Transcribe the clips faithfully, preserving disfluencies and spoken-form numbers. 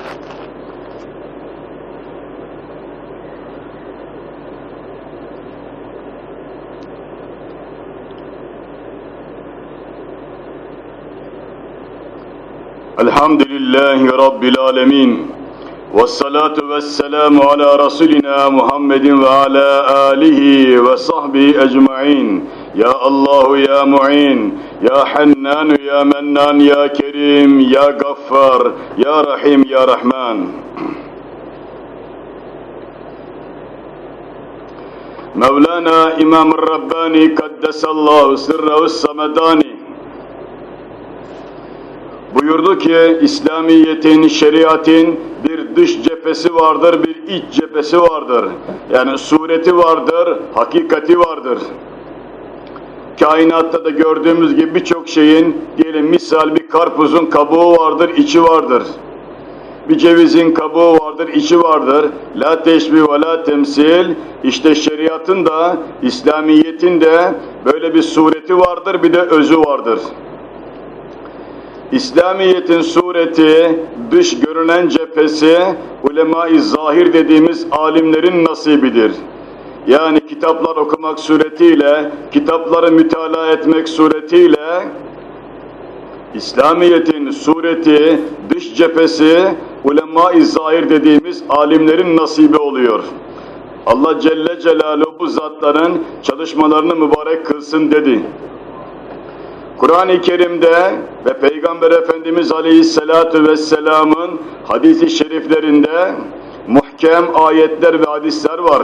Elhamdülillahi Rabbil alemin. Vessalatu vesselamu ala Resulina Muhammedin ve ala alihi ve sahbihi ecma'in. Ya Allahu ya Mu'in, ya Hannanu ya Mennan, ya Kerim, ya Gaffar, ya Rahim, ya Rahman. Mevlana İmam-ı Rabbani Kaddesallahu sirrehu's samedani buyurdu ki, İslamiyet'in, şeriatın bir dış cephesi vardır, bir iç cephesi vardır. Yani sureti vardır, hakikati vardır. Kainatta da gördüğümüz gibi birçok şeyin, diyelim misal bir karpuzun kabuğu vardır, içi vardır. Bir cevizin kabuğu vardır, içi vardır. La teşbih ve la temsil. İşte şeriatın da, İslamiyet'in de böyle bir sureti vardır, bir de özü vardır. İslamiyet'in sureti, dış görünen cephesi, ulema-i zahir dediğimiz alimlerin nasibidir. Yani kitaplar okumak suretiyle, kitapları mütalaa etmek suretiyle, İslamiyet'in sureti, dış cephesi, ulema-i zahir dediğimiz alimlerin nasibi oluyor. Allah Celle Celaluhu bu zatların çalışmalarını mübarek kılsın dedi. Kur'an-ı Kerim'de ve Peygamber Efendimiz Aleyhisselatü Vesselam'ın hadis-i şeriflerinde muhkem ayetler ve hadisler var.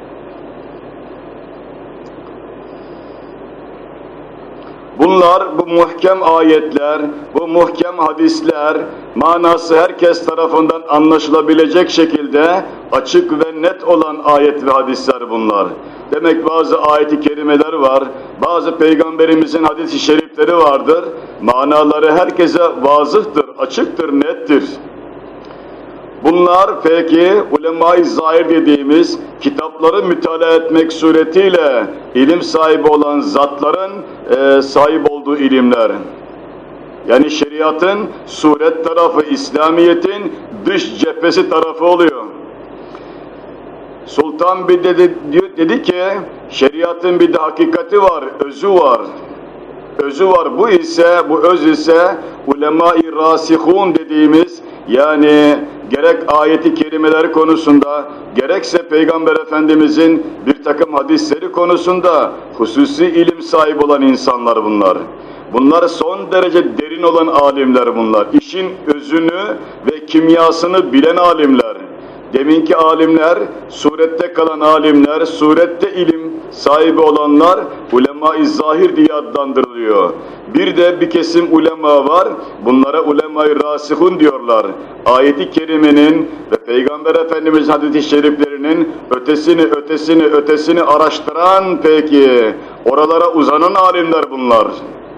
Bunlar, bu muhkem ayetler, bu muhkem hadisler, manası herkes tarafından anlaşılabilecek şekilde açık ve net olan ayet ve hadisler bunlar. Demek bazı ayet-i kerimeler var, bazı peygamberimizin hadis-i şerifleri vardır, manaları herkese vazıhtır, açıktır, nettir. Bunlar peki ulema-i zahir dediğimiz kitapları mütalaa etmek suretiyle ilim sahibi olan zatların e, sahip olduğu ilimler. Yani şeriatın suret tarafı, İslamiyet'in dış cephesi tarafı oluyor. Sultan bir dedi, dedi ki şeriatın bir de hakikati var, özü var. Özü var, bu ise, bu öz ise ulema-i rasihun dediğimiz, yani gerek ayeti kerimeler konusunda, gerekse Peygamber Efendimizin bir takım hadisleri konusunda hususi ilim sahibi olan insanlar bunlar. Bunlar son derece derin olan alimler bunlar. İşin özünü ve kimyasını bilen alimler. Deminki alimler, surette kalan alimler, surette ilim sahibi olanlar ulema-i zahir diye adlandırılıyor. Bir de bir kesim ulema var, bunlara ulema-i rasihun diyorlar. Ayet-i kerimenin ve Peygamber Efendimiz hadis-i şeriflerinin ötesini, ötesini, ötesini araştıran peki, oralara uzanan alimler bunlar.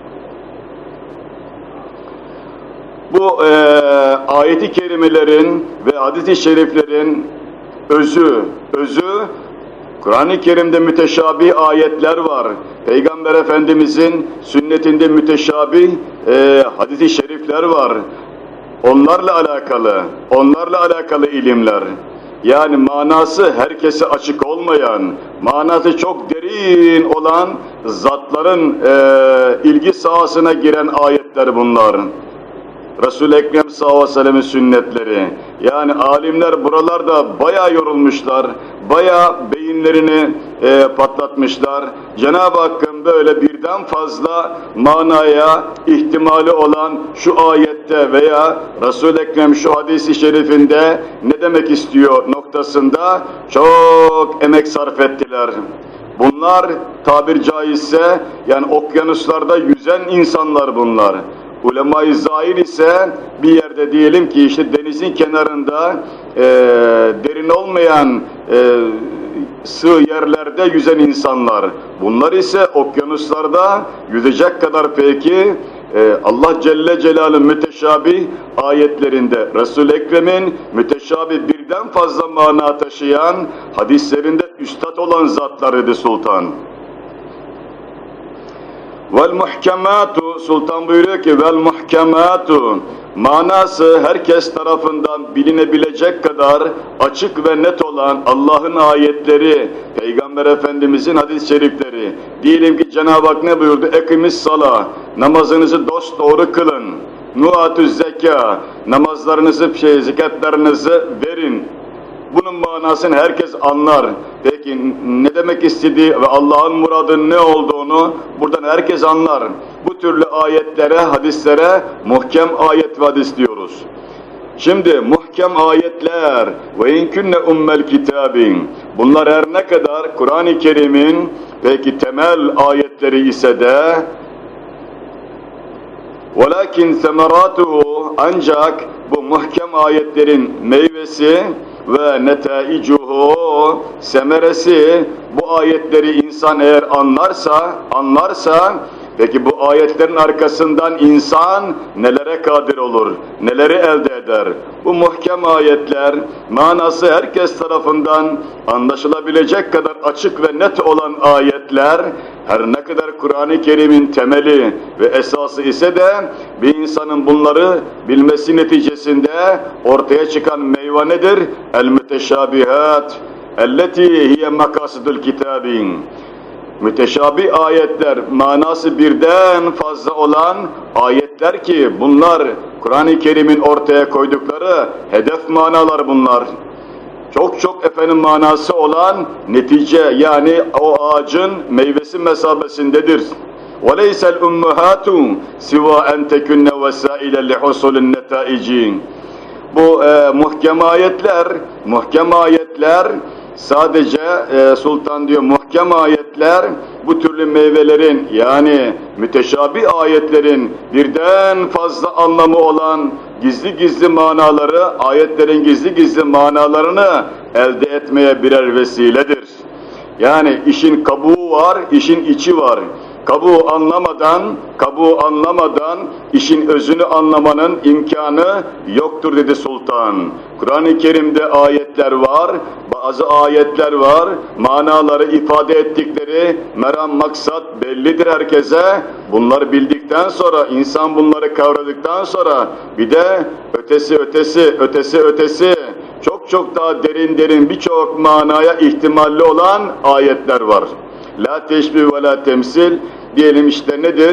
Bu e, ayet-i kerimelerin ve hadis-i şeriflerin özü, özü Kur'an-ı Kerim'de müteşabih ayetler var. Peygamber Efendimizin sünnetinde müteşabih e, hadis-i şerifler var. Onlarla alakalı, onlarla alakalı ilimler. Yani manası herkese açık olmayan, manası çok derin olan zatların e, ilgi sahasına giren ayetler bunlar. Resul-i Ekrem sallallahu aleyhi ve sellem'in sünnetleri. Yani alimler buralarda bayağı yorulmuşlar, bayağı beyinlerini e, patlatmışlar. Cenab-ı Hakk'ın böyle birden fazla manaya ihtimali olan şu ayette veya Resul-i Ekrem şu hadis-i şerifinde ne demek istiyor noktasında çok emek sarf ettiler. Bunlar tabir caizse yani okyanuslarda yüzen insanlar bunlar. Ulema-i zahir ise bir yerde diyelim ki işte denizin kenarında e, derin olmayan e, sığ yerlerde yüzen insanlar. Bunlar ise okyanuslarda yüzecek kadar peki e, Allah Celle Celaluhu müteşabih ayetlerinde Resul-i Ekrem'in müteşabih birden fazla mana taşıyan hadislerinde üstad olan zatlar idi sultan. Vel muhkematu, Sultan buyuruyor ki vel muhkematu, manası herkes tarafından bilinebilecek kadar açık ve net olan Allah'ın ayetleri, Peygamber Efendimizin hadis-i şerifleri. Diyelim ki Cenab-ı Hak ne buyurdu? Ekimis sala, namazınızı dosdoğru kılın. Nuatü zeka, namazlarınızı, şey, zekatlarınızı verin. Bunun manasını herkes anlar. Peki ne demek istediği ve Allah'ın muradının ne olduğunu buradan herkes anlar. Bu türlü ayetlere, hadislere muhkem ayet ve hadis diyoruz. Şimdi muhkem ayetler ve inkünne ummel kitabin. Bunlar her ne kadar Kur'an-ı Kerim'in peki temel ayetleri ise de velakin semeratuhu, ancak bu muhkem ayetlerin meyvesi ve netaicuhu, semeresi, bu ayetleri insan eğer anlarsa, anlarsa, peki bu ayetlerin arkasından insan nelere kadir olur, neleri elde eder? Bu muhkem ayetler, manası herkes tarafından anlaşılabilecek kadar açık ve net olan ayetler, her ne kadar Kur'an-ı Kerim'in temeli ve esası ise de bir insanın bunları bilmesi neticesinde ortaya çıkan meyve nedir? El-müteşabihat, elleti hiye makasidul kitabin. Müteşabih ayetler, manası birden fazla olan ayetler ki bunlar Kur'an-ı Kerim'in ortaya koydukları hedef manalar bunlar. Çok çok efendim manası olan netice, yani o ağacın meyvesi mesabesindedir. وَلَيْسَ الْاُمُّهَاتُ سِوَا اَنْ تَكُنَّ وَسَائِلًا لِحُصُولِ النَّتَائِجِ. Bu e, muhkem ayetler, muhkem ayetler sadece e, Sultan diyor, muhkem ayetler bu türlü meyvelerin, yani müteşabih ayetlerin birden fazla anlamı olan gizli gizli manaları, ayetlerin gizli gizli manalarını elde etmeye birer vesiledir. Yani işin kabuğu var, işin içi var. Kabuğu anlamadan, kabuğu anlamadan işin özünü anlamanın imkanı yoktur dedi Sultan. Kur'an-ı Kerim'de ayetler var, bazı ayetler var, manaları ifade ettikleri meram, maksat bellidir herkese. Bunları bildikten sonra, insan bunları kavradıktan sonra bir de ötesi ötesi, ötesi ötesi, çok çok daha derin derin birçok manaya ihtimalli olan ayetler var. La teşbih ve la temsil. Diyelim işte nedir?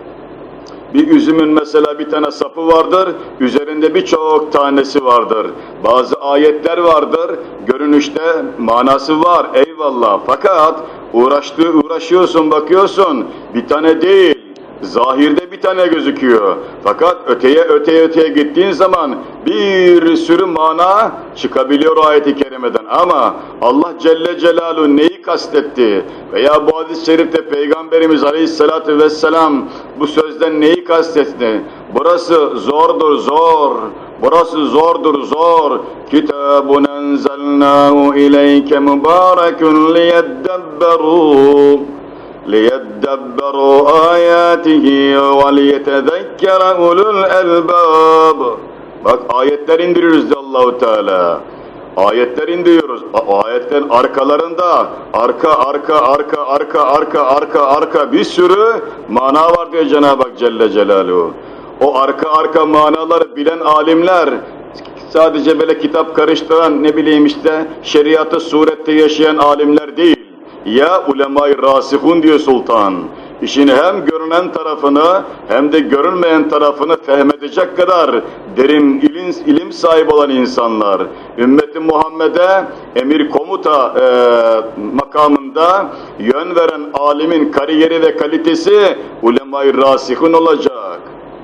Bir üzümün mesela bir tane sapı vardır, üzerinde birçok tanesi vardır. Bazı ayetler vardır, görünüşte manası var, eyvallah. Fakat uğraştığı, uğraşıyorsun, bakıyorsun, bir tane değil, zahirde bir tane gözüküyor. Fakat öteye öteye öteye gittiğin zaman bir sürü mana çıkabiliyor ayet-i kerimeden. Ama Allah Celle Celaluhu neyi kastetti? Veya bu hadis-i şerifte Peygamberimiz Aleyhisselatü Vesselam bu sözden neyi kastetti? Burası zordur zor. Burası zordur zor. Kitabun enzelnahu ileyke mübarekun liyeddebberu لِيَدَّبَّرُوا آيَاتِهِ وَلِيَتَذَكَّرَ أُولُو الْأَلْبَابِ. Bak ayetler indiriyoruz diyor Allah-u Teala. Ayetler indiriyoruz. O ayetlerin arkalarında arka arka arka arka arka arka arka bir sürü mana var diyor Cenab-ı Hak Celle Celaluhu. O arka arka manaları bilen alimler, sadece böyle kitap karıştıran, ne bileyim işte şeriatı surette yaşayan alimler değil. Ya ulema-i rasihun diyor Sultan. İşin hem görünen tarafını hem de görünmeyen tarafını fehmedecek kadar derin ilim, ilim sahibi olan insanlar. Ümmeti Muhammed'e emir komuta e, makamında yön veren alimin kariyeri ve kalitesi ulema-i rasihun olacak.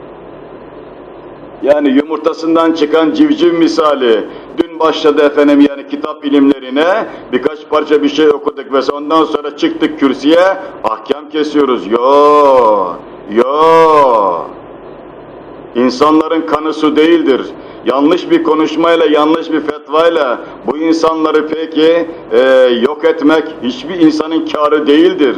Yani yumurtasından çıkan civciv misali. Dün başladı efendim yani kitap ilimlerine, birkaç parça bir şey okuduk ve ondan sonra çıktık kürsüye, ahkam kesiyoruz. Yo, yo. İnsanların kanı su değildir. Yanlış bir konuşmayla, yanlış bir fetvayla bu insanları peki e, yok etmek hiçbir insanın kârı değildir.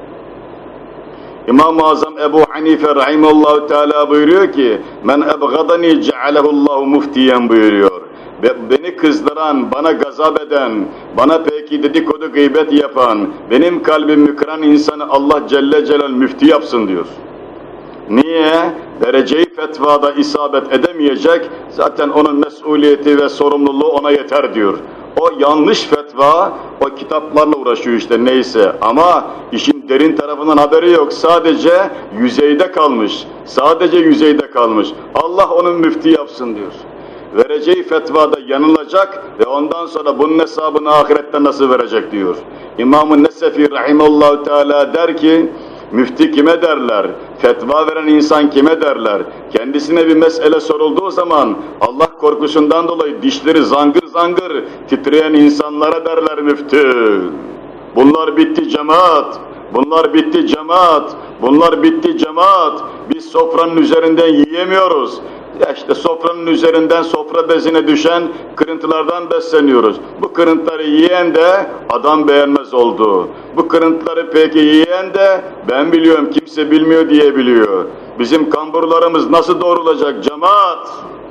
İmam-ı Azam Ebu Hanife rahimehullahu teala buyuruyor ki men ebgadani cealehullahu muftiyen buyuruyor. ve beni kızdıran, bana gazap eden, bana peki dedikodu gıybet yapan, benim kalbimi kıran insanı Allah Celle Celal müftü yapsın diyor. Niye? Dereceyi fetvada isabet edemeyecek, zaten onun mesuliyeti ve sorumluluğu ona yeter diyor. O yanlış fetva, o kitaplarla uğraşıyor işte neyse, ama işin derin tarafından haberi yok, sadece yüzeyde kalmış, sadece yüzeyde kalmış. Allah onun müftü yapsın diyor. Vereceği fetvada yanılacak ve ondan sonra bunun hesabını ahirette nasıl verecek diyor. İmam-ı Nesefi Rahimullahu Teala der ki, müftü kime derler? Fetva veren insan kime derler? Kendisine bir mesele sorulduğu zaman Allah korkusundan dolayı dişleri zangır zangır titreyen insanlara derler müftü. Bunlar bitti cemaat, bunlar bitti cemaat, bunlar bitti cemaat. Biz sofranın üzerinden yiyemiyoruz. Ya işte sofranın üzerinden sofra bezine düşen kırıntılardan besleniyoruz. Bu kırıntıları yiyen de adam beğenmez oldu. Bu kırıntıları peki yiyen de ben biliyorum kimse bilmiyor diye biliyor. Bizim kamburlarımız nasıl doğrulacak cemaat?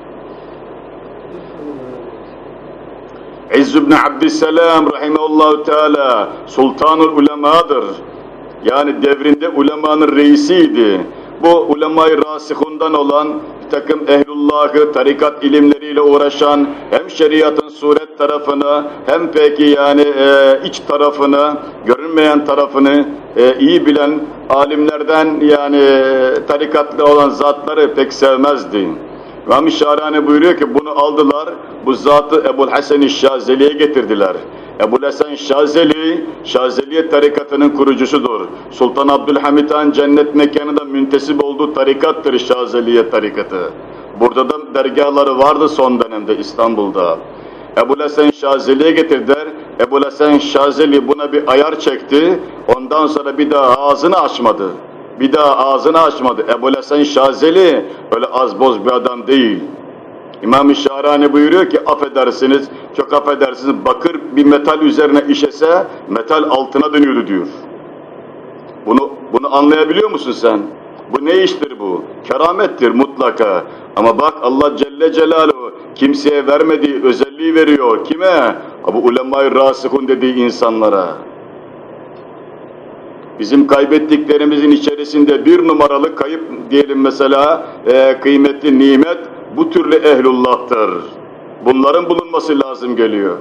İzz ibn Abdüsselam rahimehullahu teala sultanul ulemadır. Yani devrinde ulemanın reisiydi. Bu ulema-i rasihundan olan bir takım ehlullahı, tarikat ilimleriyle uğraşan, hem şeriatın suret tarafını, hem peki yani e, iç tarafını, görünmeyen tarafını e, iyi bilen alimlerden, yani e, tarikatlı olan zatları pek sevmezdi. İmam-ı Şahrani buyuruyor ki bunu aldılar, bu zatı Ebu'l-Hasen-i Şazeli'ye getirdiler. Ebu'l-Hasen Şazeli, Şazeliye tarikatının kurucusudur. Sultan Abdülhamid Han cennet mekanında müntesip olduğu tarikattır Şazeliye tarikatı. Burada da dergahları vardı son dönemde İstanbul'da. Ebu'l-Hasen Şazeli'ye getirdiler. Ebu'l-Hasen Şazeli buna bir ayar çekti, ondan sonra bir daha ağzını açmadı. Bir daha ağzını açmadı. Ebu'l-Hasen Şazeli öyle az boz bir adam değil. İmam-ı Şahrani buyuruyor ki affedersiniz, çok affedersiniz, bakır bir metal üzerine işese metal altına dönüyordu diyor. Bunu bunu anlayabiliyor musun sen? Bu ne iştir bu? Keramettir mutlaka. Ama bak Allah Celle Celaluhu kimseye vermediği özelliği veriyor. Kime? Bu ulema-i rasihun dediği insanlara. Bizim kaybettiklerimizin içerisinde bir numaralı kayıp diyelim mesela e, kıymetli nimet bu türlü ehlullah'tır. Bunların bulunması lazım geliyor.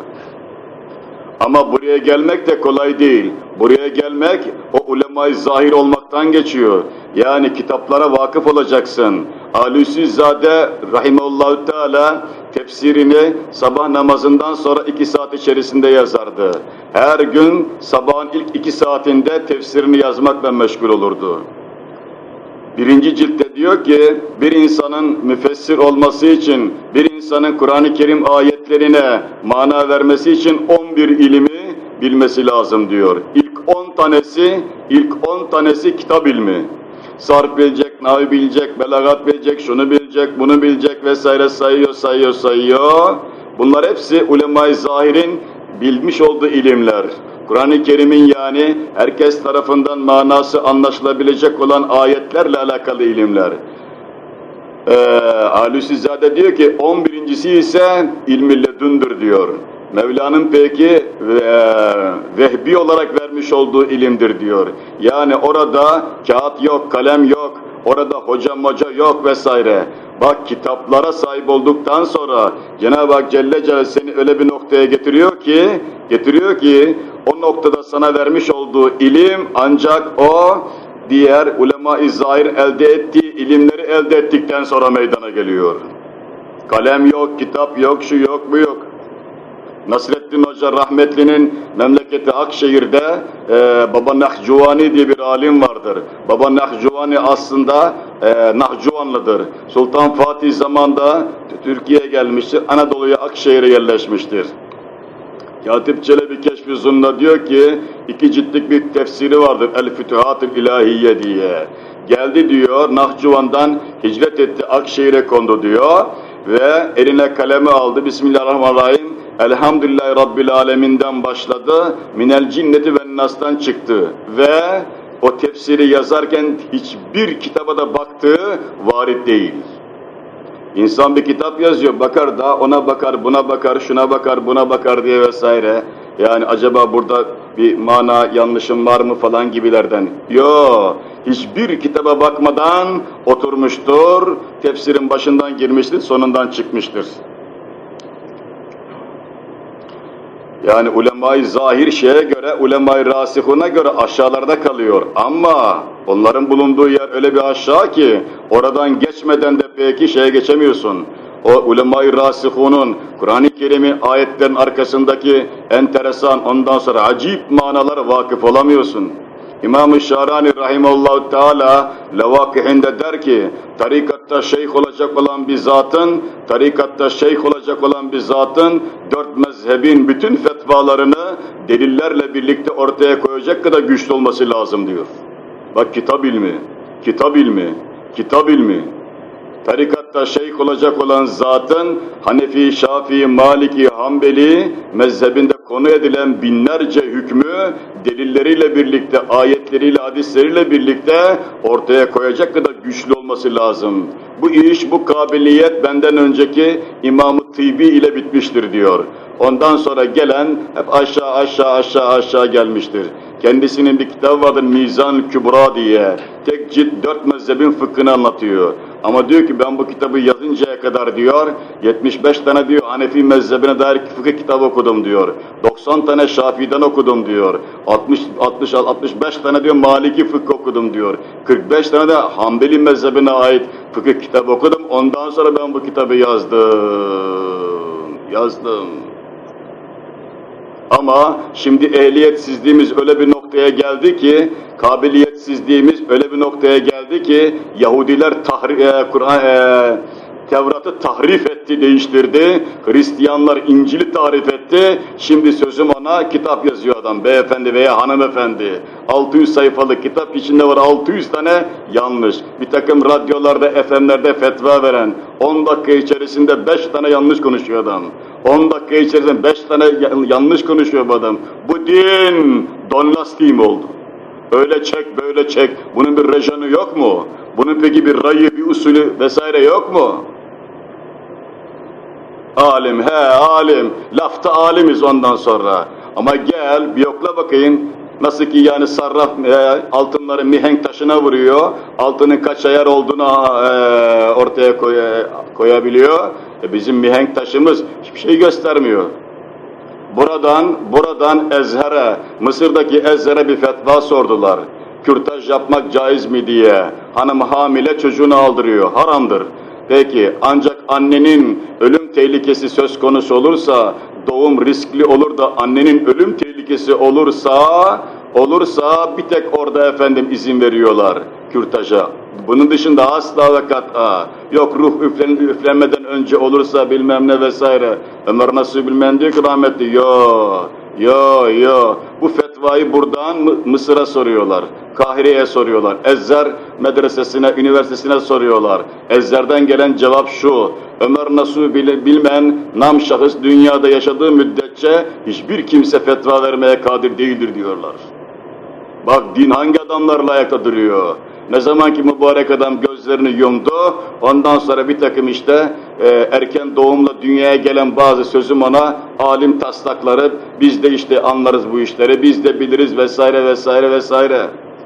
Ama buraya gelmek de kolay değil. Buraya gelmek o ulema-i zahir olmaktan geçiyor. Yani kitaplara vakıf olacaksın. Alusizade rahimehullahu teala tefsirini sabah namazından sonra iki saat içerisinde yazardı. Her gün sabahın ilk iki saatinde tefsirini yazmakla meşgul olurdu. Birinci ciltte diyor ki, bir insanın müfessir olması için, bir insanın Kur'an-ı Kerim ayetlerine mana vermesi için on bir ilmi bilmesi lazım diyor. İlk on tanesi, ilk on tanesi kitap ilmi. Sarf bilecek, navi bilecek, belagat bilecek, şunu bilecek, bunu bilecek vesaire sayıyor, sayıyor, sayıyor. Bunlar hepsi ulema-i zahirin bilmiş olduğu ilimler. Kur'an-ı Kerim'in yani herkes tarafından manası anlaşılabilecek olan ayetlerle alakalı ilimler. Ee, Alusizade diyor ki on birincisi ise ilmi ledündür diyor. Mevla'nın peki e, vehbi olarak vermiş olduğu ilimdir diyor. Yani orada kağıt yok, kalem yok, orada hoca moca yok vesaire. Bak kitaplara sahip olduktan sonra Cenab-ı Hak Celle Celle seni öyle bir noktaya getiriyor ki, getiriyor ki o noktada sana vermiş olduğu ilim ancak o diğer ulema-i zahir elde ettiği ilimleri elde ettikten sonra meydana geliyor. Kalem yok, kitap yok, şu yok, bu yok. Nasreddin Hoca rahmetlinin memleketi Akşehir'de e, Baba Nahcuvani diye bir alim vardır. Baba Nahcuvani aslında e, Nahcuvanlıdır. Sultan Fatih zamanında Türkiye'ye gelmiştir. Anadolu'ya Akşehir'e yerleşmiştir. Katip Çelebi Keşf-i Zun'da diyor ki iki ciltlik bir tefsiri vardır El-Fütühat-ı İlahiye diye. Geldi diyor Nahcuvan'dan hicret etti Akşehir'e kondu diyor ve eline kalemi aldı. Bismillahirrahmanirrahim. Elhamdülillahi Rabbil Alemin'den başladı. Minel cinneti ve nas'tan çıktı ve o tefsiri yazarken hiçbir kitaba da baktığı varit değil. İnsan bir kitap yazıyor, bakar da ona bakar, buna bakar, şuna bakar, buna bakar diye vesaire. Yani acaba burada bir mana yanlışım var mı falan gibilerden. Yo, hiçbir kitaba bakmadan oturmuştur, tefsirin başından girmiştir, sonundan çıkmıştır. Yani ulema-i zahir şeye göre, ulema-i rasihuna göre aşağılarda kalıyor. Ama onların bulunduğu yer öyle bir aşağı ki, oradan geçmeden de peki şeye geçemiyorsun. O ulema-i rasihunun, Kur'an-ı Kerim'in ayetlerin arkasındaki enteresan, ondan sonra acayip manalara vakıf olamıyorsun. İmam-ı Şarani Rahimahullahu Teala Levakihinde der ki, tarikatta şeyh olacak olan bir zatın, tarikatta şeyh olacak olan bir zatın, dört mezhebin bütün fetvalarını delillerle birlikte ortaya koyacak kadar güçlü olması lazım diyor. Bak kitap ilmi, kitap ilmi, kitap ilmi. Tarikatta şeyh olacak olan zatın Hanefi, Şafii, Maliki, Hanbeli mezhebinde konu edilen binlerce hükmü delilleriyle birlikte, ayetleriyle, hadisleriyle birlikte ortaya koyacak kadar güçlü olması lazım. Bu iş, bu kabiliyet benden önceki İmam-ı Tıbbi ile bitmiştir diyor. Ondan sonra gelen hep aşağı aşağı aşağı aşağı gelmiştir. Kendisinin bir kitabı vardır Mizan-ı Kübra diye. Tek cilt dört mezhebin fıkhını anlatıyor. Ama diyor ki ben bu kitabı yazıncaya kadar diyor, yetmiş beş tane diyor Hanefi mezhebine dair fıkıh kitabı okudum diyor. doksan tane Şafii'den okudum diyor. altmış altmış altmış beş tane diyor Maliki fıkıh okudum diyor. kırk beş tane de Hanbeli mezhebine ait fıkıh kitabı okudum. Ondan sonra ben bu kitabı yazdım. Yazdım. Ama şimdi ehliyetsizliğimiz öyle bir noktaya geldi ki, kabiliyetsizliğimiz öyle bir noktaya geldi ki, Yahudiler tahri, e, Kur'an, e, Tevrat'ı tahrif etti, değiştirdi. Hristiyanlar İncil'i tahrif etti. Şimdi sözüm ona kitap yazıyor adam, beyefendi veya hanımefendi. altı yüz sayfalık kitap içinde var altı yüz tane yanlış. Bir takım radyolarda, F M'lerde fetva veren, on dakika içerisinde beş tane yanlış konuşuyor adam. on dakika içerisinde beş tane yanlış konuşuyor bu adam. Bu din don lastiği mi oldu? Öyle çek, böyle çek. Bunun bir rejonu yok mu? Bunun peki bir rayı, bir usulü vesaire yok mu? Alim, he alim. Lafta alimiz ondan sonra. Ama gel bir yokla bakayım. Nasıl ki yani sarraf e, altınları mihenk taşına vuruyor. Altının kaç ayar olduğunu e, ortaya koy, e, koyabiliyor. E, bizim mihenk taşımız hiçbir şey göstermiyor. Buradan, buradan Ezher'e, Mısır'daki Ezher'e bir fetva sordular. Kürtaj yapmak caiz mi diye. Hanım hamile çocuğunu aldırıyor, haramdır. Peki ancak annenin ölüm tehlikesi söz konusu olursa, doğum riskli olur da annenin ölüm tehlikesi olursa, olursa bir tek orada efendim izin veriyorlar kürtaja. Bunun dışında asla ve kat'a, yok ruh üflen, üflenmeden önce olursa bilmem ne vesaire. Ömer Nasuh bilmem diyor ki rahmetli, yo, yo, yo. Bu fetvayı buradan Mısır'a soruyorlar, Kahire'ye soruyorlar, Ezher medresesine, üniversitesine soruyorlar. Ezher'den gelen cevap şu, Ömer Nasuh bilmeyen nam şahıs dünyada yaşadığı müddetçe hiçbir kimse fetva vermeye kadir değildir diyorlar. Bak din hangi adamlarla ayakta duruyor? Ne zaman ki mübarek adam gözlerini yumdu, ondan sonra bir takım işte e, erken doğumla dünyaya gelen bazı sözüm ona alim taslakları, biz de işte anlarız bu işleri, biz de biliriz vesaire vesaire vesaire.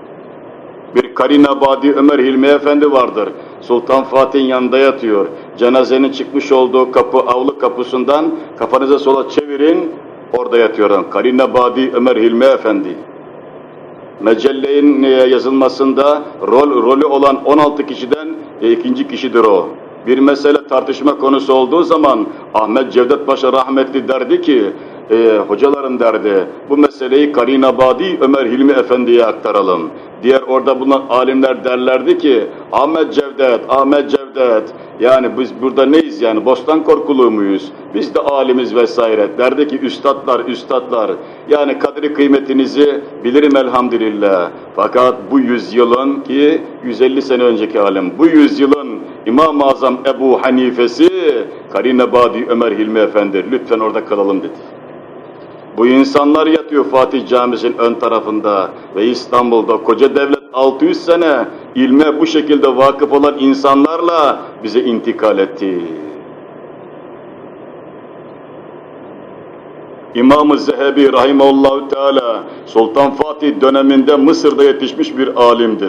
Bir Karinabadi Ömer Hilmi Efendi vardır. Sultan Fatih'in yanında yatıyor. Cenazenin çıkmış olduğu kapı, avlu kapısından kafanıza sola çevirin, orada yatıyor. Karinabadi Ömer Hilmi Efendi. Mecellenin yazılmasında rol, rolü olan on altı kişiden e, ikinci kişidir o. Bir mesele tartışma konusu olduğu zaman Ahmet Cevdet Paşa rahmetli derdi ki, e, hocaların derdi, bu meseleyi Karinabadi Ömer Hilmi Efendi'ye aktaralım. Diğer orada bulunan alimler derlerdi ki, Ahmet Cevdet, Ahmet Cevdet, yani biz burada neyiz yani, Bostan Korkuluğu muyuz? Biz de alimiz vesaire. Derdi ki, üstadlar, üstadlar, yani kadri kıymetinizi bilirim elhamdülillah. Fakat bu yüzyılın ki yüz elli sene önceki alim, bu yüzyılın İmam-ı Azam Ebu Hanife'si Karinabadi Ömer Hilmi Efendi, lütfen orada kalalım dedi. Bu insanlar yatıyor Fatih Camisi'nin ön tarafında ve İstanbul'da koca devlet altı yüz sene ilme bu şekilde vakıf olan insanlarla bize intikal etti. İmam-ı Zehebi rahimahullahu teala Sultan Fatih döneminde Mısır'da yetişmiş bir alimdir.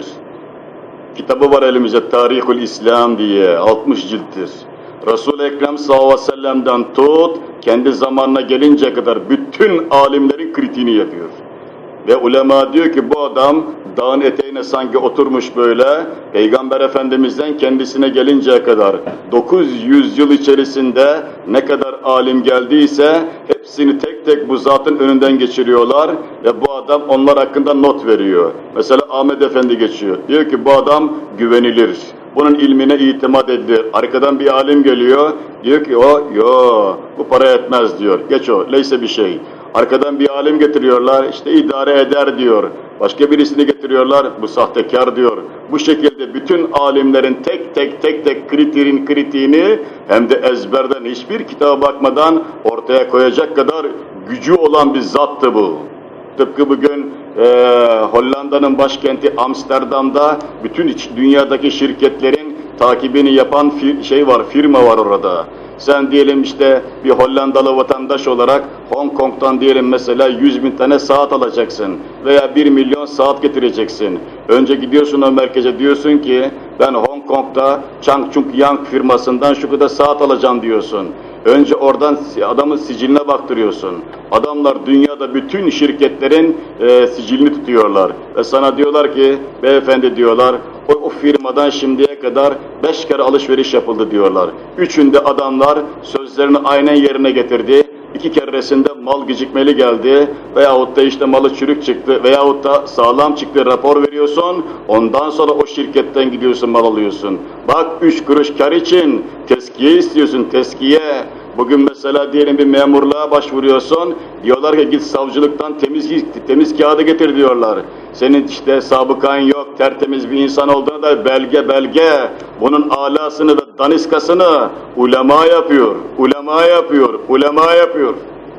Kitabı var elimizde, Tarihul İslam diye, altmış cilttir. Resul-i Ekrem sallallahu aleyhi ve sellem'den tut, kendi zamanına gelinceye kadar bütün alimlerin kritiğini yapıyor. Ve ulema diyor ki bu adam dağın eteğine sanki oturmuş böyle, Peygamber Efendimiz'den kendisine gelinceye kadar dokuz yüz yıl içerisinde ne kadar alim geldiyse hepsini tek tek bu zatın önünden geçiriyorlar ve bu adam onlar hakkında not veriyor. Mesela Ahmet Efendi geçiyor. Diyor ki bu adam güvenilir. Bunun ilmine itimat edilir. Arkadan bir alim geliyor. Diyor ki o, yo bu para etmez diyor. Geç o, leyse bir şey. Arkadan bir alim getiriyorlar, işte idare eder diyor. Başka birisini getiriyorlar, bu sahtekar diyor. Bu şekilde bütün alimlerin tek tek tek tek kriterin kritiğini hem de ezberden hiçbir kitaba bakmadan ortaya koyacak kadar gücü olan bir zattı bu. Tıpkı bugün e, Hollanda'nın başkenti Amsterdam'da bütün iç, dünyadaki şirketlerin takibini yapan fir, şey var, firma var orada. Sen diyelim işte bir Hollandalı vatandaş olarak Hong Kong'dan diyelim mesela yüz bin tane saat alacaksın veya bir milyon saat getireceksin. Önce gidiyorsun o merkeze diyorsun ki ben Hong Kong'da Chang Chung Yang firmasından şu kadar saat alacağım diyorsun. Önce oradan adamın siciline baktırıyorsun. Adamlar dünyada bütün şirketlerin e, sicilini tutuyorlar. Ve sana diyorlar ki, beyefendi diyorlar, o, o firmadan şimdiye kadar beş kere alışveriş yapıldı diyorlar. Üçünde adamlar sözlerini aynen yerine getirdi. İki keresinde mal gecikmeli geldi veyahut da işte malı çürük çıktı veyahut da sağlam çıktı rapor veriyorsun. Ondan sonra o şirketten gidiyorsun mal alıyorsun. Bak üç kuruş kar için teskiye istiyorsun, teskiye. Bugün mesela diyelim bir memurluğa başvuruyorsun, diyorlar ki git savcılıktan temiz temiz kağıdı getir diyorlar. Senin işte sabıkan yok, tertemiz bir insan olduğuna da belge belge. Bunun alasını ve daniskasını ulema yapıyor, ulema yapıyor, ulema yapıyor.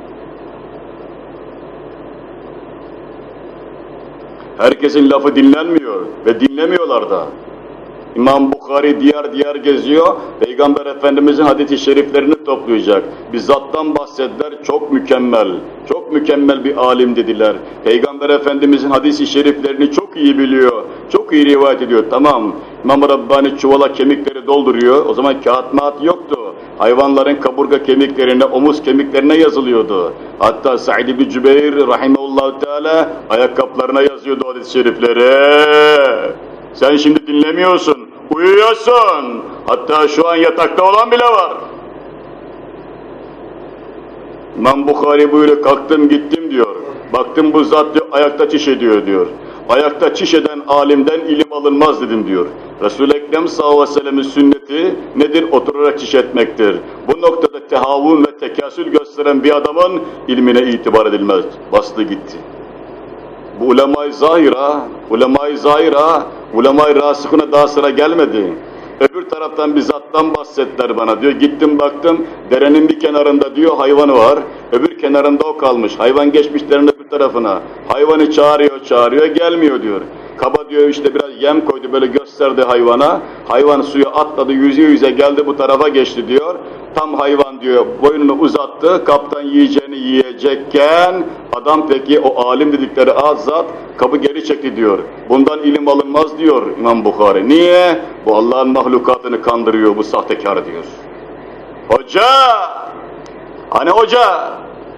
Herkesin lafı dinlenmiyor ve dinlemiyorlar da. İmam Bukhari diyar diyar geziyor, Peygamber Efendimizin hadis-i şeriflerini toplayacak. Bir zattan bahsettiler, çok mükemmel, çok mükemmel bir alim dediler. Peygamber Efendimizin hadis-i şeriflerini çok iyi biliyor, çok iyi rivayet ediyor, tamam. İmam Rabbani çuvala kemikleri dolduruyor, o zaman kağıt mağat yoktu. Hayvanların kaburga kemiklerine, omuz kemiklerine yazılıyordu. Hatta Sa'id ibn Cübeyr rahimehullah teala ayakkabılarına yazıyordu hadis-i şerifleri. Sen şimdi dinlemiyorsun, uyuyorsun. Hatta şu an yatakta olan bile var. İmam Bukhari buyuruyor, kalktım gittim diyor. Baktım bu zat diyor, ayakta çiş ediyor diyor. Ayakta çiş eden alimden ilim alınmaz dedim diyor. Resul-i Ekrem sallallahu aleyhi ve sellem'in sünneti nedir? Oturarak çiş etmektir. Bu noktada tehavun ve tekasül gösteren bir adamın ilmine itibar edilmez. Bastı gitti. Bu ulema-i zahira, ulema-i zahira, ulema-i rasıkına daha sıra gelmedi. Öbür taraftan bir zattan bahsettiler bana diyor. Gittim baktım, derenin bir kenarında diyor hayvanı var. Öbür kenarında o kalmış. Hayvan geçmiş derenin öbür tarafına. Hayvanı çağırıyor, çağırıyor, gelmiyor diyor. Kaba diyor işte biraz yem koydu böyle gösterdi hayvana. Hayvan suya atladı, yüze yüze geldi bu tarafa geçti diyor. Tam hayvan diyor boynunu uzattı, kaptan yiyeceğini yiyecekken adam peki o alim dedikleri azat kabı geri çekti diyor. Bundan ilim alınmaz diyor İmam Bukhari. Niye? Bu Allah'ın mahlukatını kandırıyor bu sahtekar diyor. Hoca! Hani hoca?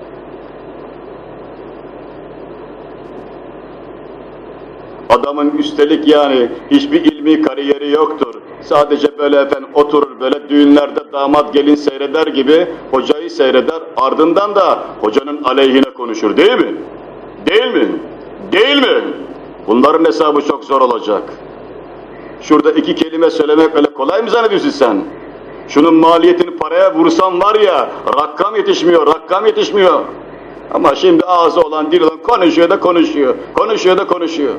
Adamın üstelik yani hiçbir ilmi kariyeri yoktur. Sadece böyle efendim oturur böyle düğünlerde damat gelin seyreder gibi hocayı seyreder. Ardından da hocanın aleyhine konuşur değil mi? Değil mi? Değil mi? Bunların hesabı çok zor olacak. Şurada iki kelime söylemek öyle kolay mı zannediyorsun sen? Şunun maliyetini paraya vursan var ya rakam yetişmiyor, rakam yetişmiyor. Ama şimdi ağzı olan dili olan konuşuyor da konuşuyor, konuşuyor da konuşuyor.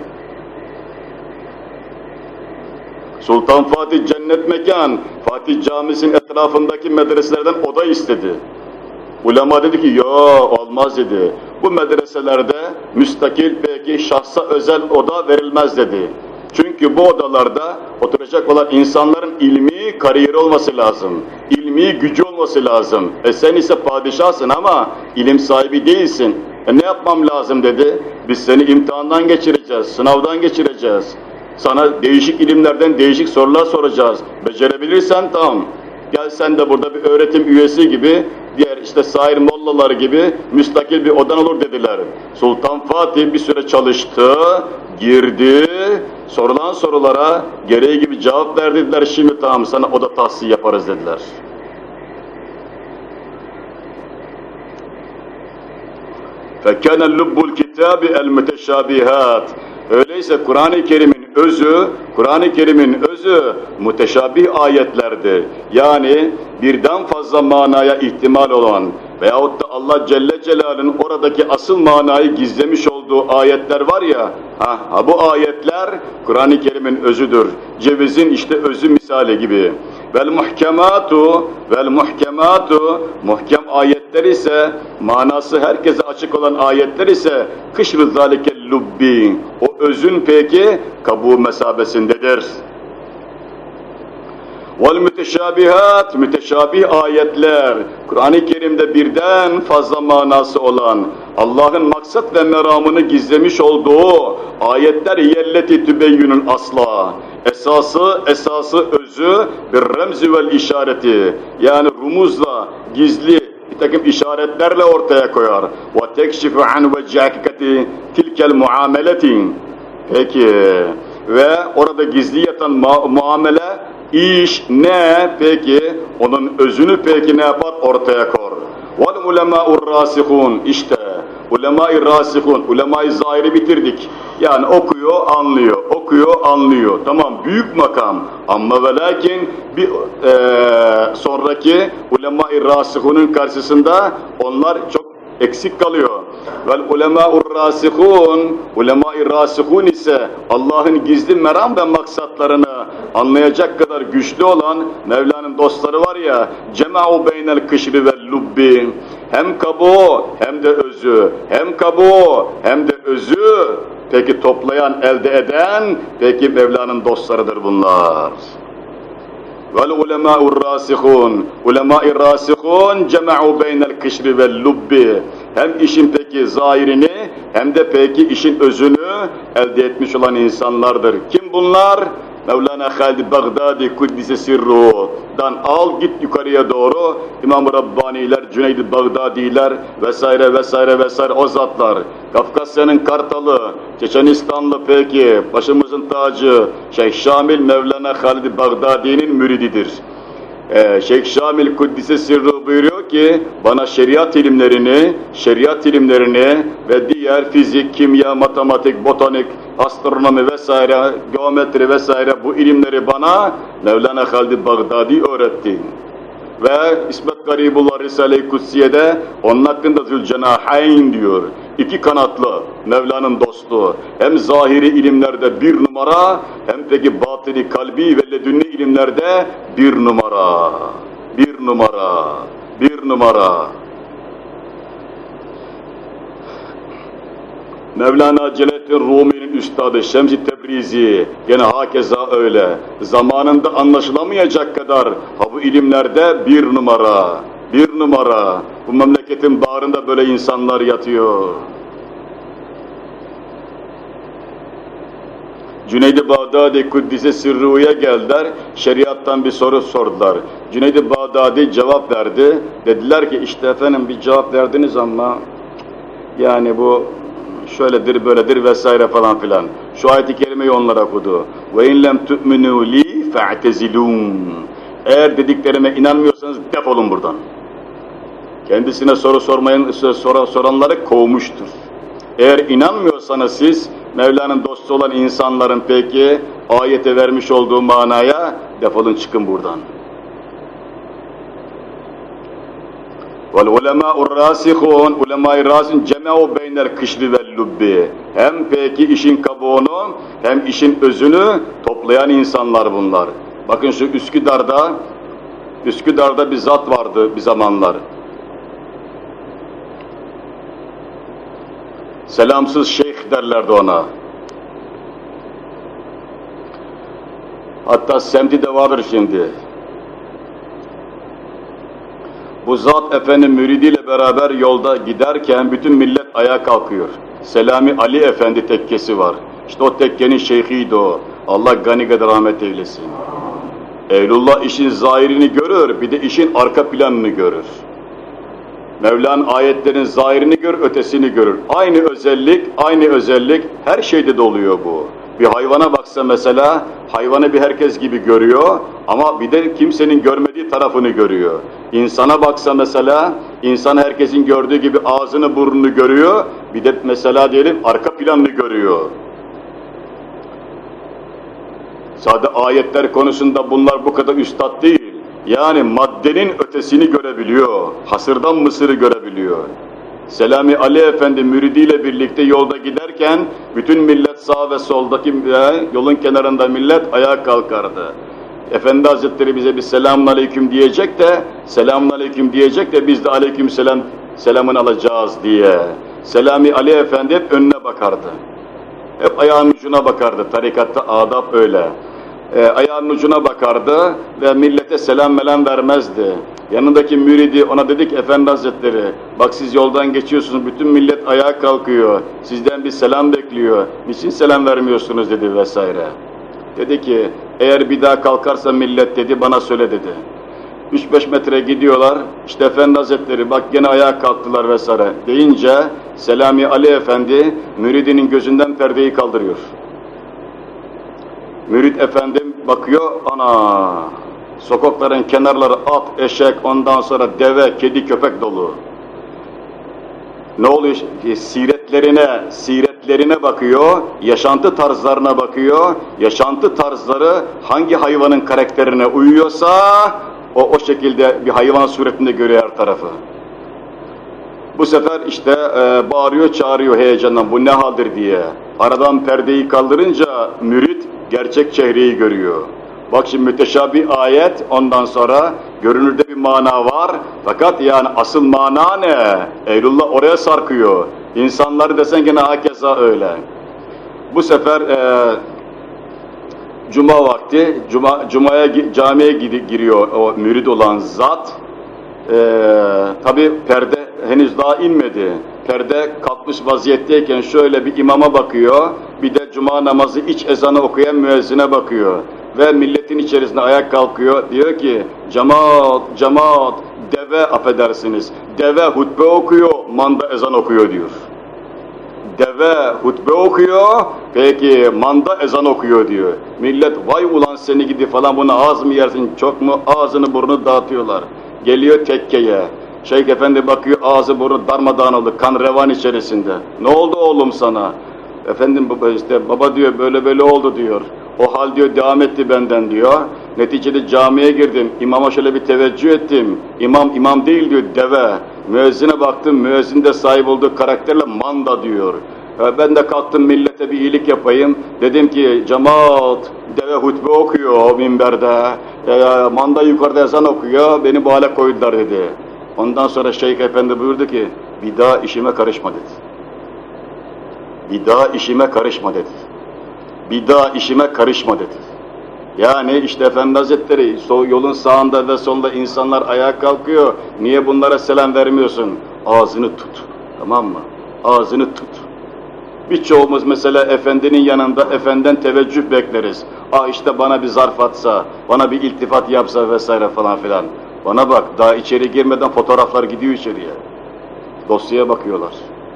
Sultan Fatih cennet mekan, Fatih Camisi'nin etrafındaki medreselerden oda istedi. Ulema dedi ki, yo olmaz dedi. Bu medreselerde müstakil belki şahsa özel oda verilmez dedi. Çünkü bu odalarda oturacak olan insanların ilmi kariyeri olması lazım. İlmi gücü olması lazım. E sen ise padişahsın ama ilim sahibi değilsin. E ne yapmam lazım dedi. Biz seni imtihandan geçireceğiz, sınavdan geçireceğiz. Sana değişik ilimlerden değişik sorular soracağız. Becerebilirsen tamam. Gel sen de burada bir öğretim üyesi gibi, diğer işte sair mollalar gibi müstakil bir odan olur dediler. Sultan Fatih bir süre çalıştı, girdi, sorulan sorulara gereği gibi cevap verdiler. Şimdi tamam sana oda tahsis yaparız dediler. فَكَانَ اللُّبُّ الْكِتَابِ الْمُتَشَابِهَاتِ Öyleyse Kur'an-ı Kerim'in özü, Kur'an-ı Kerim'in özü müteşabih ayetlerdir. Yani birden fazla manaya ihtimal olan veyahut da Allah Celle Celaluhu'nun oradaki asıl manayı gizlemiş olduğu ayetler var ya, ha, ha bu ayetler Kur'an-ı Kerim'in özüdür. Cevizin işte özü misali gibi. Vel muhkematu vel muhkematu muhkem ayetler ise manası herkese açık olan ayetler ise kışrı zalikel lubbi o özün peki kabuğu mesabesindedir. Vel müteşabihat müteşabih ayetler Kur'an-ı Kerim'de birden fazla manası olan Allah'ın maksat ve meramını gizlemiş olduğu ayetler yelleti tübeyyünün asla. Esası, esası özü bir remzi vel işareti yani rumuzla, gizli bir takım işaretlerle ortaya koyar. Ve tekşifu an vecih hakikati tilkel muameletin. Peki ve orada gizli yatan mu muamele iş ne peki onun özünü peki ne yapar ortaya koyar. Vel ulemâ'ur râsihûn işte ulema-i râsihûn ulema-i zahiri bitirdik. Yani okuyor, anlıyor, okuyor, anlıyor. Tamam, büyük makam. Ama ve lakin bir e, sonraki ulema-i râsihûnun karşısında onlar çok eksik kalıyor. Vel ulemâ'ur râsihûn ulema-i râsihûn ise Allah'ın gizli meram ve maksatlarını anlayacak kadar güçlü olan Mevla'nın dostları var ya, cema'u beynel kışri vel lubbi, hem kabuğu hem de özü, hem kabuğu hem de özü peki toplayan, elde eden peki Mevla'nın dostlarıdır bunlar. Vel ulemâ'ur râsihûn ulema-i râsihûn cema'u beynel kışri vel lubbi, hem işin peki zahirini hem de peki işin özünü elde etmiş olan insanlardır. Kim bunlar? Mevlana Halid Bağdadi Kuddise Sirruh'dan al git yukarıya doğru İmam-ı Rabbaniler, Cüneyd-i Bağdadiler vesaire vesaire vesaire o zatlar. Kafkasya'nın Kartalı, Çeçenistanlı peki başımızın tacı Şeyh Şamil Mevlana Halid Bağdadi'nin mürididir. Ee, Şeyh Şamil Kuddise Sirruh buyuruyor ki bana şeriat ilimlerini, şeriat ilimlerini ve diğer fizik, kimya, matematik, botanik, astronomi vesaire, geometri vesaire bu ilimleri bana Mevlana Halid Bağdadi öğretti. Ve İsmet Garibullah Risale-i Kutsiye'de onun hakkında Zülcenahayn diyor. İki kanatlı Mevla'nın dostu. Hem zahiri ilimlerde bir numara, hem peki batini, kalbi ve ledünni ilimlerde bir numara. Bir numara. Bir numara. Mevlana Celaleddin Rumi'nin üstadı Şems-i Tebrizi gene hakeza öyle. Zamanında anlaşılamayacak kadar ha bu ilimlerde bir numara, bir numara. Bu memleketin bağrında böyle insanlar yatıyor. Cüneyd-i Bağdadi Kuddise Sirruh'a geldiler, şeriattan bir soru sordular. Cüneyd-i Bağdadi cevap verdi. Dediler ki işte efendim bir cevap verdiniz ama yani bu şöyledir, böyledir vesaire falan filan. Şu ayet-i kerimeyi onlara okudu. وَاِنْ لَمْ تُؤْمِنُوا لِي فَاَعْتَزِلُونَ Eğer dediklerime inanmıyorsanız defolun buradan. Kendisine soru sormayın, sor, soranları kovmuştur. Eğer inanmıyorsanız siz, Mevla'nın dostu olan insanların peki ayete vermiş olduğu manaya defolun çıkın buradan. Vel ulemâ'ur râsihûn ulemâ-i râsin cem'u beynel kışri vel lubbi. Hem peki işin kabuğunu hem işin özünü toplayan insanlar bunlar. Bakın şu Üsküdar'da Üsküdar'da bir zat vardı bir zamanlar. Selamsız şeyh derlerdi ona. Hatta semti de vardır şimdi. Bu zat efendim müridiyle beraber yolda giderken bütün millet ayağa kalkıyor. Selami Ali Efendi tekkesi var. İşte o tekkenin şeyhiydi o. Allah gani gani rahmet eylesin. Eylullah işin zahirini görür, bir de işin arka planını görür. Mevla'nın ayetlerin zahirini gör, ötesini görür. Aynı özellik, aynı özellik her şeyde de oluyor bu. Bir hayvana baksa mesela, hayvanı bir herkes gibi görüyor ama bir de kimsenin görmediği tarafını görüyor. İnsana baksa mesela, insan herkesin gördüğü gibi ağzını burnunu görüyor, bir de mesela diyelim arka planını görüyor. Sade ayetler konusunda bunlar bu kadar üstad değil. Yani maddenin ötesini görebiliyor, hasırdan mısırı görebiliyor. Selami Ali Efendi müridiyle birlikte yolda giderken bütün millet sağ ve soldaki yolun kenarında millet ayağa kalkardı. Efendi Hazretleri bize bir selamun aleyküm diyecek de, selamun aleyküm diyecek de biz de aleyküm selam selamını alacağız diye. Selami Ali Efendi hep önüne bakardı. Hep ayağının ucuna bakardı. Tarikatta adab öyle. E, ayağının ucuna bakardı ve millete selam melam vermezdi. Yanındaki müridi ona dedik Efendi Hazretleri, bak siz yoldan geçiyorsunuz, bütün millet ayağa kalkıyor, sizden bir selam bekliyor, niçin selam vermiyorsunuz dedi vesaire. Dedi ki, eğer bir daha kalkarsa millet dedi, bana söyle dedi. üç beş metre gidiyorlar, işte Efendi Hazretleri bak gene ayağa kalktılar vesaire deyince, Selami Ali Efendi müridinin gözünden perdeyi kaldırıyor. Mürid efendim bakıyor, ana, sokakların kenarları at, eşek, ondan sonra deve, kedi, köpek dolu. Ne oluyor? Siretlerine, siretlerine bakıyor, yaşantı tarzlarına bakıyor, yaşantı tarzları hangi hayvanın karakterine uyuyorsa, o o şekilde bir hayvan suretinde görüyor her tarafı. Bu sefer işte e, bağırıyor, çağırıyor heyecandan, bu ne haldir diye. Aradan perdeyi kaldırınca mürid gerçek çehreyi görüyor. Bak şimdi müteşabih ayet, ondan sonra görünürde bir mana var. Fakat yani asıl mana ne? Eylullah oraya sarkıyor. İnsanları desen gene hakeza öyle. Bu sefer e, cuma vakti, cuma, cumaya camiye giriyor o mürid olan zat. E, Tabi perde henüz daha inmedi. Perde kalkmış vaziyetteyken şöyle bir imama bakıyor, bir de cuma namazı iç ezanı okuyan müezzine bakıyor. Ve milletin içerisinde ayak kalkıyor, diyor ki, cemaat, cemaat, deve affedersiniz, deve hutbe okuyor, manda ezan okuyor diyor. Deve hutbe okuyor, peki manda ezan okuyor diyor. Millet, vay ulan seni gidi falan, bunu ağız mı yersin, çok mu, ağzını burnunu dağıtıyorlar. Geliyor tekkeye. Şeyh Efendi bakıyor, ağzı burnu darmadağın oldu, kan revan içerisinde. Ne oldu oğlum sana? Efendim baba işte, baba diyor, böyle böyle oldu diyor. O hal diyor, devam etti benden diyor. Neticede camiye girdim, imama şöyle bir teveccüh ettim. İmam, imam değil diyor, deve. Müezzine baktım, müezzin de sahip olduğu karakterle manda diyor. Ben de kalktım millete bir iyilik yapayım. Dedim ki, cemaat, deve hutbe okuyor minberde. E, manda yukarıda ezan okuyor, beni bu hale koydular dedi. Ondan sonra Şeyh Efendi buyurdu ki, bir daha işime karışma dedi. Bir daha işime karışma dedi. Bir daha işime karışma dedi. Yani işte Efendi Hazretleri, yolun sağında ve solunda insanlar ayağa kalkıyor, niye bunlara selam vermiyorsun? Ağzını tut, tamam mı? Ağzını tut. Birçoğumuz mesela Efendinin yanında Efendiden teveccüh bekleriz. Ah işte bana bir zarf atsa, bana bir iltifat yapsa vesaire falan filan. Bana bak, daha içeri girmeden fotoğraflar gidiyor içeriye. Dosyaya bakıyorlar.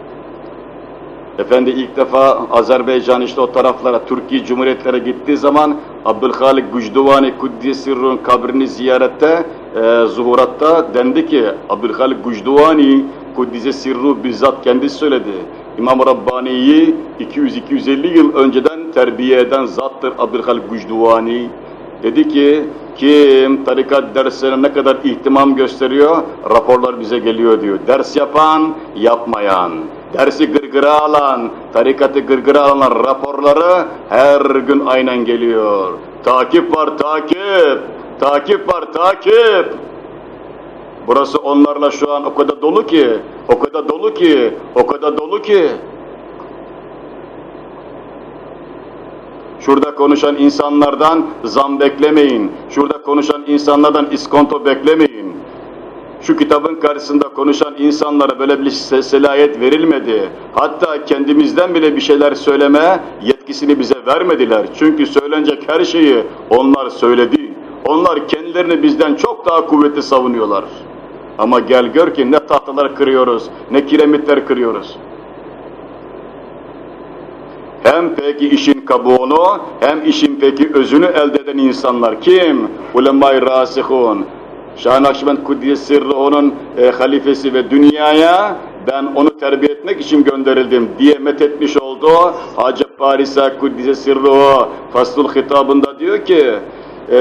Efendi ilk defa Azerbaycan işte o taraflara, Türkiye Cumhuriyetlere gittiği zaman Abdülhalik Gucduvani Kuddisirru'nun kabrini ziyarette, e, zuhuratta dendi ki, Abdülhalik Gucduvani Kuddisirru bizzat kendisi söyledi. İmam Rabbani'yi iki yüz iki yüz elli yıl önceden terbiye eden zattır Abdülhalik Gucduvani. Dedi ki, kim tarikat derslerine ne kadar ihtimam gösteriyor, raporlar bize geliyor diyor. Ders yapan, yapmayan, dersi gırgıra alan, tarikatı gırgıra alan raporları her gün aynen geliyor. Takip var, takip, takip var, takip. Burası onlarla şu an o kadar dolu ki, o kadar dolu ki, o kadar dolu ki. Şurada konuşan insanlardan zam beklemeyin. Şurada konuşan insanlardan iskonto beklemeyin. Şu kitabın karşısında konuşan insanlara böyle bir selahiyet verilmedi. Hatta kendimizden bile bir şeyler söyleme yetkisini bize vermediler. Çünkü söylenecek her şeyi onlar söyledi. Onlar kendilerini bizden çok daha kuvvetli savunuyorlar. Ama gel gör ki ne tahtalar kırıyoruz, ne kiremitler kırıyoruz. Hem peki işin kabuğunu, hem işin peki özünü elde eden insanlar kim? Ulema-i Rasihun. Şah-ı Nakşibend Kuddiyes Sirruhu'nun e, halifesi ve dünyaya ben onu terbiye etmek için gönderildim diye methetmiş oldu. Hacı Parisa Kuddiyes Sirruhu Faslul Hitabında diyor ki e,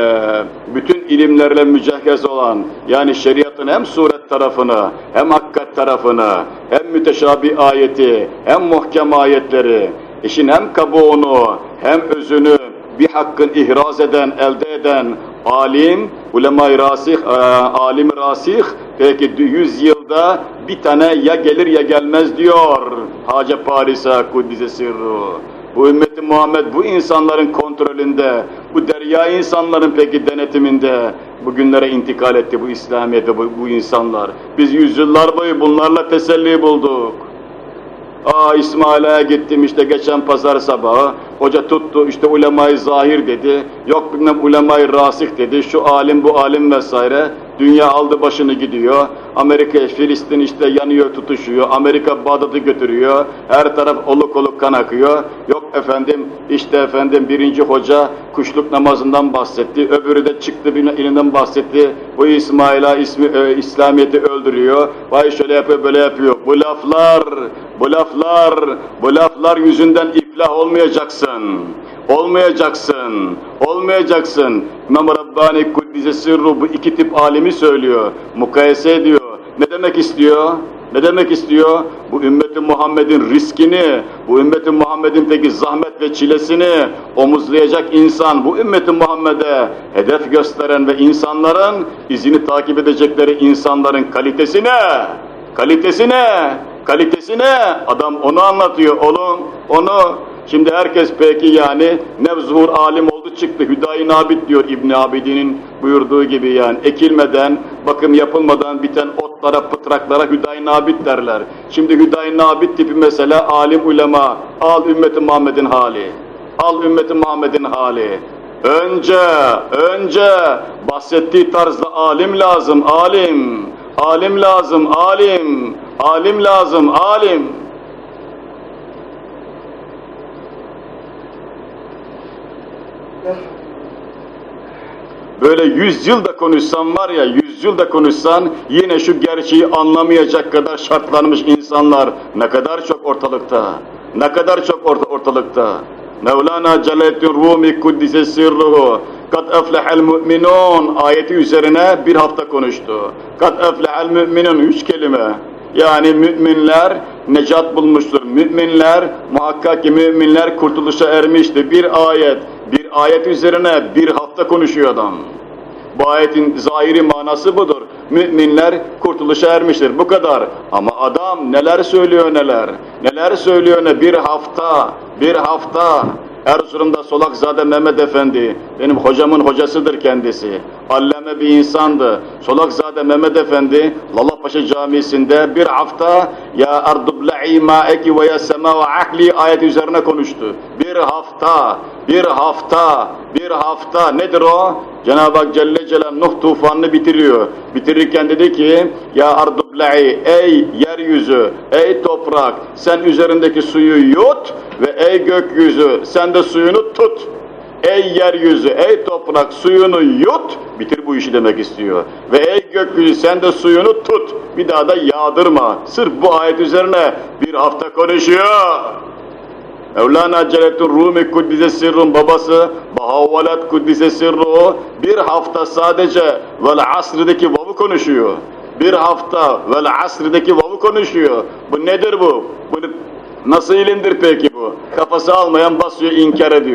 bütün ilimlerle mücehhez olan, yani şeriatın hem suret tarafını, hem hakikat tarafını, hem müteşabih ayeti, hem muhkem ayetleri, işin hem kabuğunu, hem özünü bir hakkın ihraz eden, elde eden alim, ulema-i rasih, e, alim-i rasih, peki yüz yılda bir tane ya gelir ya gelmez diyor Hacı Parisa Kuddise Sirruhu. Bu ümmeti Muhammed bu insanların kontrolünde, bu derya insanların peki denetiminde bugünlere intikal etti bu İslamiyet'e bu, bu insanlar. Biz yüzyıllar boyu bunlarla teselli bulduk. Aa İsmaila'ya gittim işte geçen pazar sabahı, hoca tuttu işte ulema-i zahir dedi, yok bilmem ulema-i rasih dedi, şu alim bu alim vesaire, dünya aldı başını gidiyor, Amerika, Filistin işte yanıyor tutuşuyor, Amerika Bağdat'ı götürüyor, her taraf oluk oluk kan akıyor, yok efendim işte efendim birinci hoca kuşluk namazından bahsetti, öbürü de çıktı ilinden bahsetti, bu İsmaila ismi, e, İslamiyet'i öldürüyor, vay şöyle yapıyor böyle yapıyor, bu laflar, bu laflar, bu laflar yüzünden iflah olmayacaksın, olmayacaksın, olmayacaksın. İmam Rabbani Kuddise Sirruhu bu iki tip alimi söylüyor, mukayese ediyor. Ne demek istiyor? Ne demek istiyor? Bu ümmeti Muhammed'in riskini, bu ümmeti Muhammed'in peki zahmet ve çilesini omuzlayacak insan, bu ümmeti Muhammed'e hedef gösteren ve insanların izini takip edecekleri insanların kalitesine, kalitesine, kalitesine adam onu anlatıyor, oğlum, onu. Şimdi herkes peki yani nevzuhur alim oldu çıktı, Hüdayi Nabit diyor İbn Abidin'in buyurduğu gibi yani ekilmeden, bakım yapılmadan biten otlara, pıtraklara Hüdayi Nabit derler. Şimdi Hüdayi Nabit tipi mesela alim ulema, al ümmeti Muhammed'in hali, al ümmeti Muhammed'in hali. Önce, önce bahsettiği tarzda alim lazım, alim, alim lazım, alim, alim lazım, alim. Böyle yüz yıl da konuşsan var ya, yüz yıl da konuşsan yine şu gerçeği anlamayacak kadar şartlanmış insanlar ne kadar çok ortalıkta, ne kadar çok orta, ortalıkta. Mevlana Celaleddin Rumi Kuddise Sirruhu Kad eflehel mü'minun ayeti üzerine bir hafta konuştu. Kad eflehel mü'minun üç kelime. Yani müminler necat bulmuştur. Müminler, muhakkak ki müminler kurtuluşa ermiştir. Bir ayet, bir ayet üzerine bir hafta konuşuyor adam. Bu ayetin zahiri manası budur. Müminler kurtuluşa ermiştir. Bu kadar. Ama adam neler söylüyor neler. Neler söylüyor ne bir hafta, bir hafta. Erzurum'da Solakzade Mehmet Efendi, benim hocamın hocasıdır kendisi. Allame bir insandı. Solakzade Mehmet Efendi, Lalapaşa Camisi'nde bir hafta ya ardubla'i ma'eki ve ya sema ve akli ayet üzerine konuştu. Bir hafta, bir hafta, bir hafta. Nedir o? Cenab-ı Hak Celle Celal Nuh tufanını bitiriyor. Bitirirken dedi ki, ya ardubla'i, ey yeryüzü, ey toprak, sen üzerindeki suyu yut ve ey gökyüzü, sen de suyunu tut. Ey yeryüzü, ey toprak, suyunu yut, bitir bu işi demek istiyor. Ve ey gökyüzü, sen de suyunu tut, bir daha da yağdırma. Sırf bu ayet üzerine bir hafta konuşuyor. Mevlana Celaleddin Rumi Kuddise Sirruh'un babası Bahavalat Kuddise Sirruh bir hafta sadece vel asrdaki vavu konuşuyor. Bir hafta vel asrdaki vavu konuşuyor. Bu nedir bu? Bu nasıl ilimdir peki bu? Kafası almayan basıyor, inkar ediyor.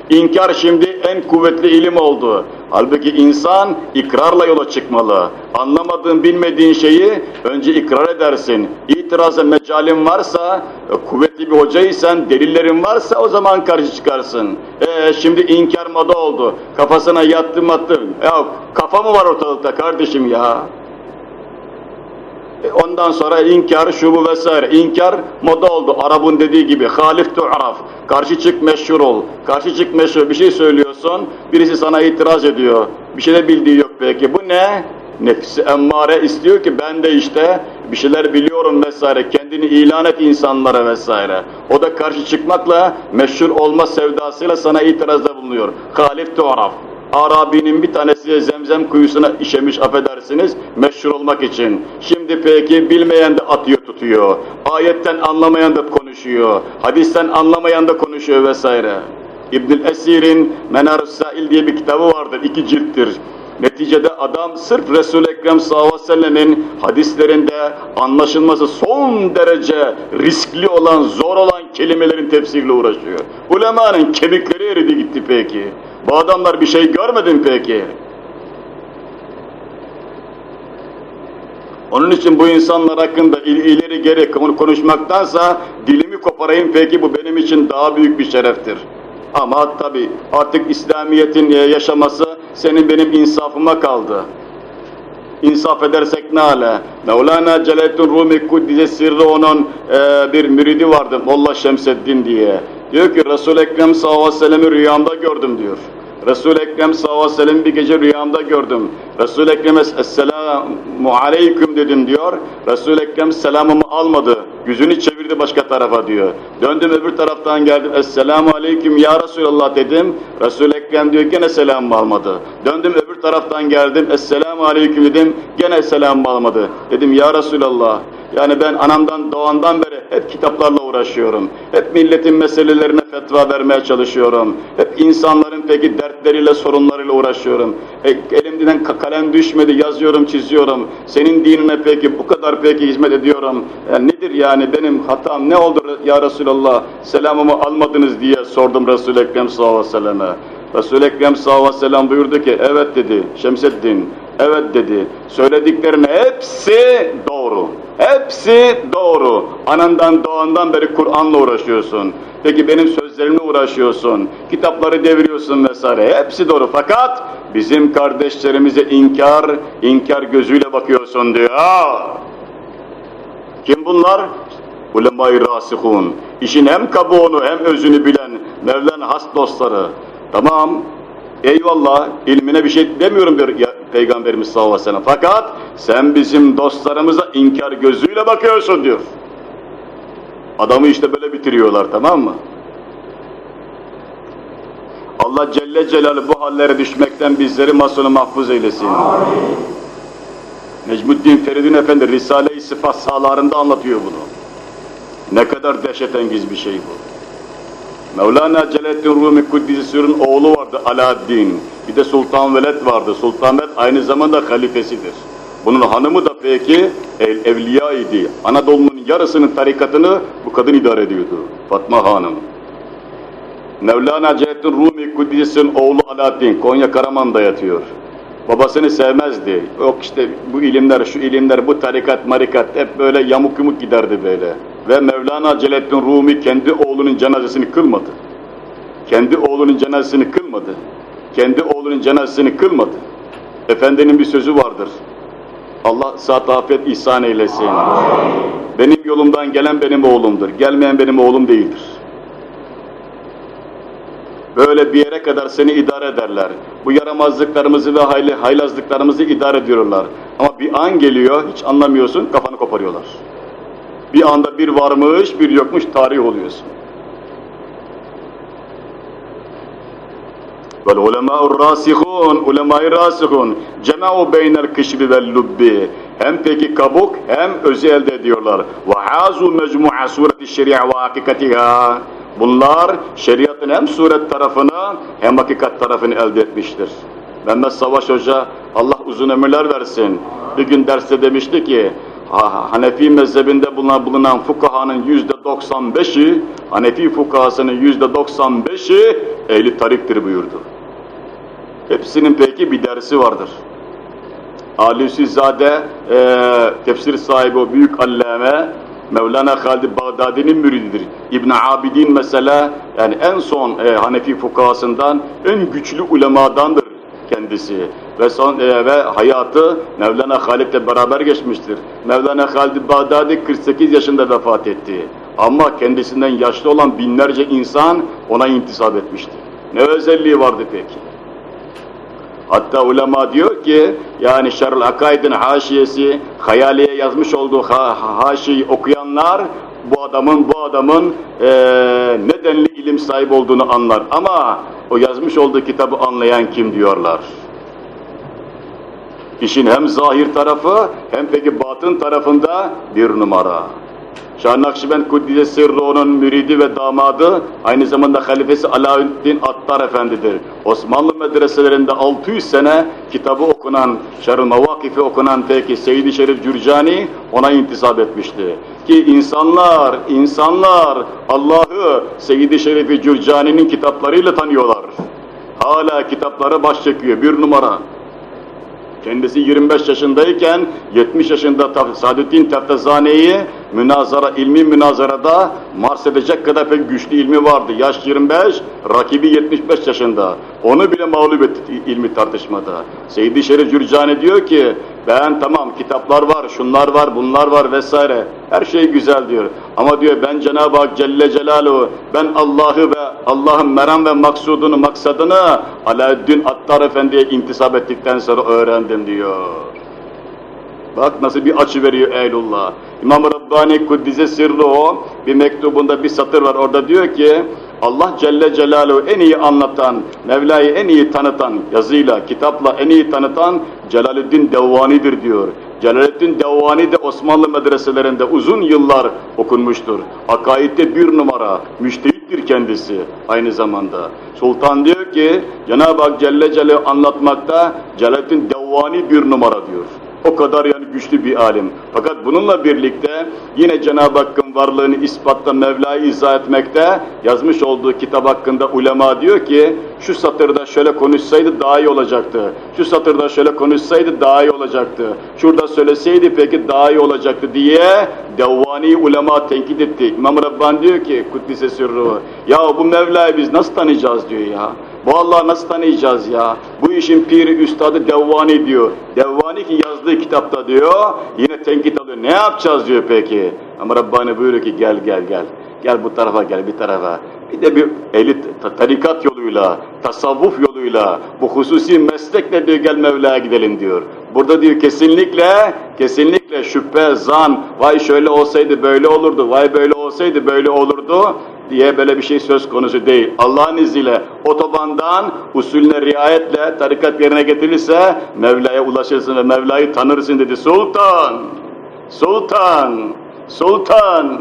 İnkar şimdi en kuvvetli ilim oldu. Halbuki insan ikrarla yola çıkmalı. Anlamadığın, bilmediğin şeyi önce ikrar edersin. İtiraza mecalin varsa, kuvvetli bir hocaysan, delillerin varsa o zaman karşı çıkarsın. Ee, şimdi inkar moda oldu. Kafasına yattım attım. Ya kafa mı var ortalıkta kardeşim ya? Ondan sonra inkar, şu bu vesaire. İnkar moda oldu. Arap'ın dediği gibi. Halif tu'raf. Karşı çık meşhur ol. Karşı çık meşhur. Bir şey söylüyorsun. Birisi sana itiraz ediyor. Bir şey de bildiği yok peki. Bu ne? Nefsi emmare istiyor ki ben de işte bir şeyler biliyorum vesaire. Kendini ilan et insanlara vesaire. O da karşı çıkmakla, meşhur olma sevdasıyla sana itirazda bulunuyor. Halif tu'raf. Arabi'nin bir tanesi zemzem kuyusuna işemiş, affedersiniz, meşhur olmak için. Şimdi peki bilmeyen de atıyor tutuyor. Ayetten anlamayan da konuşuyor. Hadisten anlamayan da konuşuyor vesaire. İbnül Esir'in Menar-ı Sail diye bir kitabı vardır, iki cilttir. Neticede adam sırf Resul-i Ekrem sallallahu aleyhi ve sellemin hadislerinde anlaşılması son derece riskli olan, zor olan kelimelerin tefsiriyle uğraşıyor. Ulemanın kemikleri eridi gitti peki. Bu adamlar bir şey görmedi mi peki? Onun için bu insanlar hakkında il, ileri geri konuşmaktansa dilimi koparayım peki, bu benim için daha büyük bir şereftir. Ama tabii artık İslamiyet'in yaşaması senin benim insafıma kaldı. İnsaf edersek ne ala? Mevlana Celaleddin Rumi Kuddise Sirri onun e, bir müridi vardı, Molla Şemseddin diye. Diyor ki Resul-i Ekrem sallallahu aleyhi ve sellem'i rüyamda gördüm diyor. Resul-i Ekrem sallallahu aleyhi ve sellem'i bir gece rüyamda gördüm. Resul-i Ekrem'e esselamu aleyküm dedim diyor. Resul-i Ekrem selamımı almadı. Yüzünü çevirdi başka tarafa diyor. Döndüm öbür taraftan geldim. Esselamu aleyküm ya Resulallah dedim. Resul-i Ekrem diyor gene selamımı almadı. Döndüm öbür taraftan geldim. Esselamu aleyküm dedim. Gene selamımı almadı. Dedim ya Resulallah. Yani ben anamdan doğandan beri hep kitaplarla uğraşıyorum. Hep milletin meselelerine fetva vermeye çalışıyorum. Hep insanların peki dertleriyle, sorunlarıyla uğraşıyorum. E, elimden kalem düşmedi, yazıyorum, çiziyorum. Senin dinine peki bu kadar peki hizmet ediyorum. Yani nedir yani benim hatam, ne oldu ya Resulallah? Selamımı almadınız diye sordum Resul-i Ekrem sallallahu aleyhi ve selleme. Resul-i Ekrem sallallahu aleyhi ve sellem buyurdu ki evet dedi Şemseddin. Evet dedi. Söylediklerin hepsi doğru. Hepsi doğru. Anandan doğandan beri Kur'an'la uğraşıyorsun. Peki benim sözlerimle uğraşıyorsun. Kitapları deviriyorsun vesaire. Hepsi doğru. Fakat bizim kardeşlerimize inkar, inkar gözüyle bakıyorsun diyor. Kim bunlar? Ulema-i rasihun. İşin hem kabuğunu hem özünü bilen Mevlana has dostları. Tamam. Eyvallah, ilmine bir şey demiyorum diyor ya, Peygamberimiz sallallahu aleyhi ve sellem. Fakat sen bizim dostlarımıza inkar gözüyle bakıyorsun diyor. Adamı işte böyle bitiriyorlar, tamam mı? Allah Celle Celaluhu bu hallere düşmekten bizleri masunu mahfuz eylesin. Amin. Necmuddin Feridun Efendi Risale-i Sıfat sahalarında anlatıyor bunu. Ne kadar dehşetengiz bir şey bu. Mevlana Celaleddin Rumi Kuddise Sirri'nin oğlu vardı Alaaddin. Bir de Sultan Veled vardı. Sultan Veled aynı zamanda halifesidir. Bunun hanımı da peki ev, evliya idi. Anadolu'nun yarısının tarikatını bu kadın idare ediyordu. Fatma Hanım. Mevlana Celaleddin Rumi Kuddise Sirri'nin oğlu Alaaddin Konya Karaman'da yatıyor. Babasını sevmezdi. Yok işte bu ilimler, şu ilimler, bu tarikat, marikat hep böyle yamuk yumuk giderdi böyle. Ve Mevlana Celaleddin Rumi kendi oğlunun cenazesini kılmadı. Kendi oğlunun cenazesini kılmadı. Kendi oğlunun cenazesini kılmadı. Efendinin bir sözü vardır. Allah sıhhat afiyet ihsan eylesin. Benim yolumdan gelen benim oğlumdur. Gelmeyen benim oğlum değildir. Böyle bir yere kadar seni idare ederler. Bu yaramazlıklarımızı ve hayli, haylazlıklarımızı idare ediyorlar. Ama bir an geliyor, hiç anlamıyorsun, kafanı koparıyorlar. Bir anda bir varmış, bir yokmuş, tarih oluyorsun. Vel ulemâ'ur râsihûn, ulemâ-i râsihûn, cemâ'u beynel kışbi vel lubbi. Hem peki kabuk, hem özü elde ediyorlar. Ve hâzû mecmu'a sureti şeria ve hakikatiha. Bunlar şeriatın hem suret tarafını hem hakikat tarafını elde etmiştir. Mehmet Savaş Hoca, Allah uzun ömürler versin, bir gün derste demişti ki, Hanefi mezhebinde bulunan, bulunan fukahanın yüzde doksan beşi, Hanefi fukahasının yüzde doksan beşi ehli tariktir buyurdu. Hepsinin peki bir dersi vardır. Alusizade e, tefsir sahibi o büyük allame Mevlana Halid Bağdadi'nin mürididir. İbn Abidin mesela yani en son e, Hanefi fukahasından en güçlü ulemadandır kendisi ve son e, ve hayatı Mevlana Halid'le beraber geçmiştir. Mevlana Halid Bağdadi kırk sekiz yaşında vefat etti. Ama kendisinden yaşlı olan binlerce insan ona intisap etmişti. Ne özelliği vardı peki? Hatta ulema diyor ki, yani Şerh-ül Akaid'in haşiyesi, Hayali'ye yazmış olduğu ha haşiyi okuyanlar, bu adamın bu adamın e, ne denli ilim sahibi olduğunu anlar. Ama o yazmış olduğu kitabı anlayan kim diyorlar. İşin hem zahir tarafı hem peki batın tarafında bir numara. Şah-ı Nakşibend Kuddise Sirru'nun müridi ve damadı, aynı zamanda halifesi Alaaddin Attar Efendi'dir. Osmanlı medreselerinde altı yüz sene kitabı okunan, Şerh-ı Mevakif'i okunan peki Seyyid-i Şerif Cürcani ona intisap etmişti. Ki insanlar, insanlar Allah'ı Seyyid-i Şerif Cürcani'nin kitaplarıyla tanıyorlar. Hala kitapları baş çekiyor, bir numara. Kendisi yirmi beş yaşındayken yetmiş yaşında Saadettin Teftezane'yi münazara, ilmi münazarada mars edecek kadar pek güçlü ilmi vardı. Yaş yirmi beş, rakibi yetmiş beş yaşında. Onu bile mağlup etti ilmi tartışmada. Seyyid-i Şerif Cürcani diyor ki, ben tamam kitaplar var, şunlar var, bunlar var vesaire. Her şey güzel diyor. Ama diyor ben Cenab-ı Hak Celle Celaluhu, ben Allah'ı ve Allah'ın meram ve maksudunu, maksadını Alaaddin Attar Efendi'ye intisap ettikten sonra öğrendim diyor. Bak nasıl bir açı veriyor Eylullah. İmam-ı Rabbani Kuddise Sirruhu bir mektubunda bir satır var, orada diyor ki, Allah Celle Celaluhu en iyi anlatan, Mevla'yı en iyi tanıtan, yazıyla, kitapla en iyi tanıtan Celaleddin Devvani'dir diyor. Celaleddin Devvani de Osmanlı medreselerinde uzun yıllar okunmuştur. Akaid'de bir numara, müştehittir kendisi aynı zamanda. Sultan diyor ki, Cenab-ı Hak Celle Celaluhu anlatmakta Celaleddin Devvani bir numara diyor. O kadar yani güçlü bir alim. Fakat bununla birlikte yine Cenab-ı Hakk'ın varlığını ispatla Mevla'yı izah etmekte yazmış olduğu kitap hakkında ulema diyor ki, şu satırda şöyle konuşsaydı daha iyi olacaktı. Şu satırda şöyle konuşsaydı daha iyi olacaktı. Şurada söyleseydi peki daha iyi olacaktı diye Devvani ulema tenkit etti. İmam Rabbani diyor ki Kuddise Sirruhu, ya bu Mevla'yı biz nasıl tanıyacağız diyor ya. Bu Allah'ı nasıl tanıyacağız ya? Bu işin piri üstadı Devvani diyor. Devvani ki yazdığı kitapta diyor, yine tenkit alıyor. Ne yapacağız diyor peki? Ama Rabbani buyuruyor ki gel gel gel. Gel bu tarafa gel bir tarafa. Bir de bir elit tarikat yoluyla, tasavvuf yoluyla, bu hususi meslekle diyor gel Mevla'ya gidelim diyor. Burada diyor kesinlikle, kesinlikle şüphe, zan, vay şöyle olsaydı böyle olurdu, vay böyle olsaydı böyle olurdu diye böyle bir şey söz konusu değil. Allah'ın izniyle otobandan usulüne riayetle tarikat yerine getirilirse Mevla'ya ulaşırsın ve Mevla'yı tanırsın dedi. Sultan, Sultan, Sultan.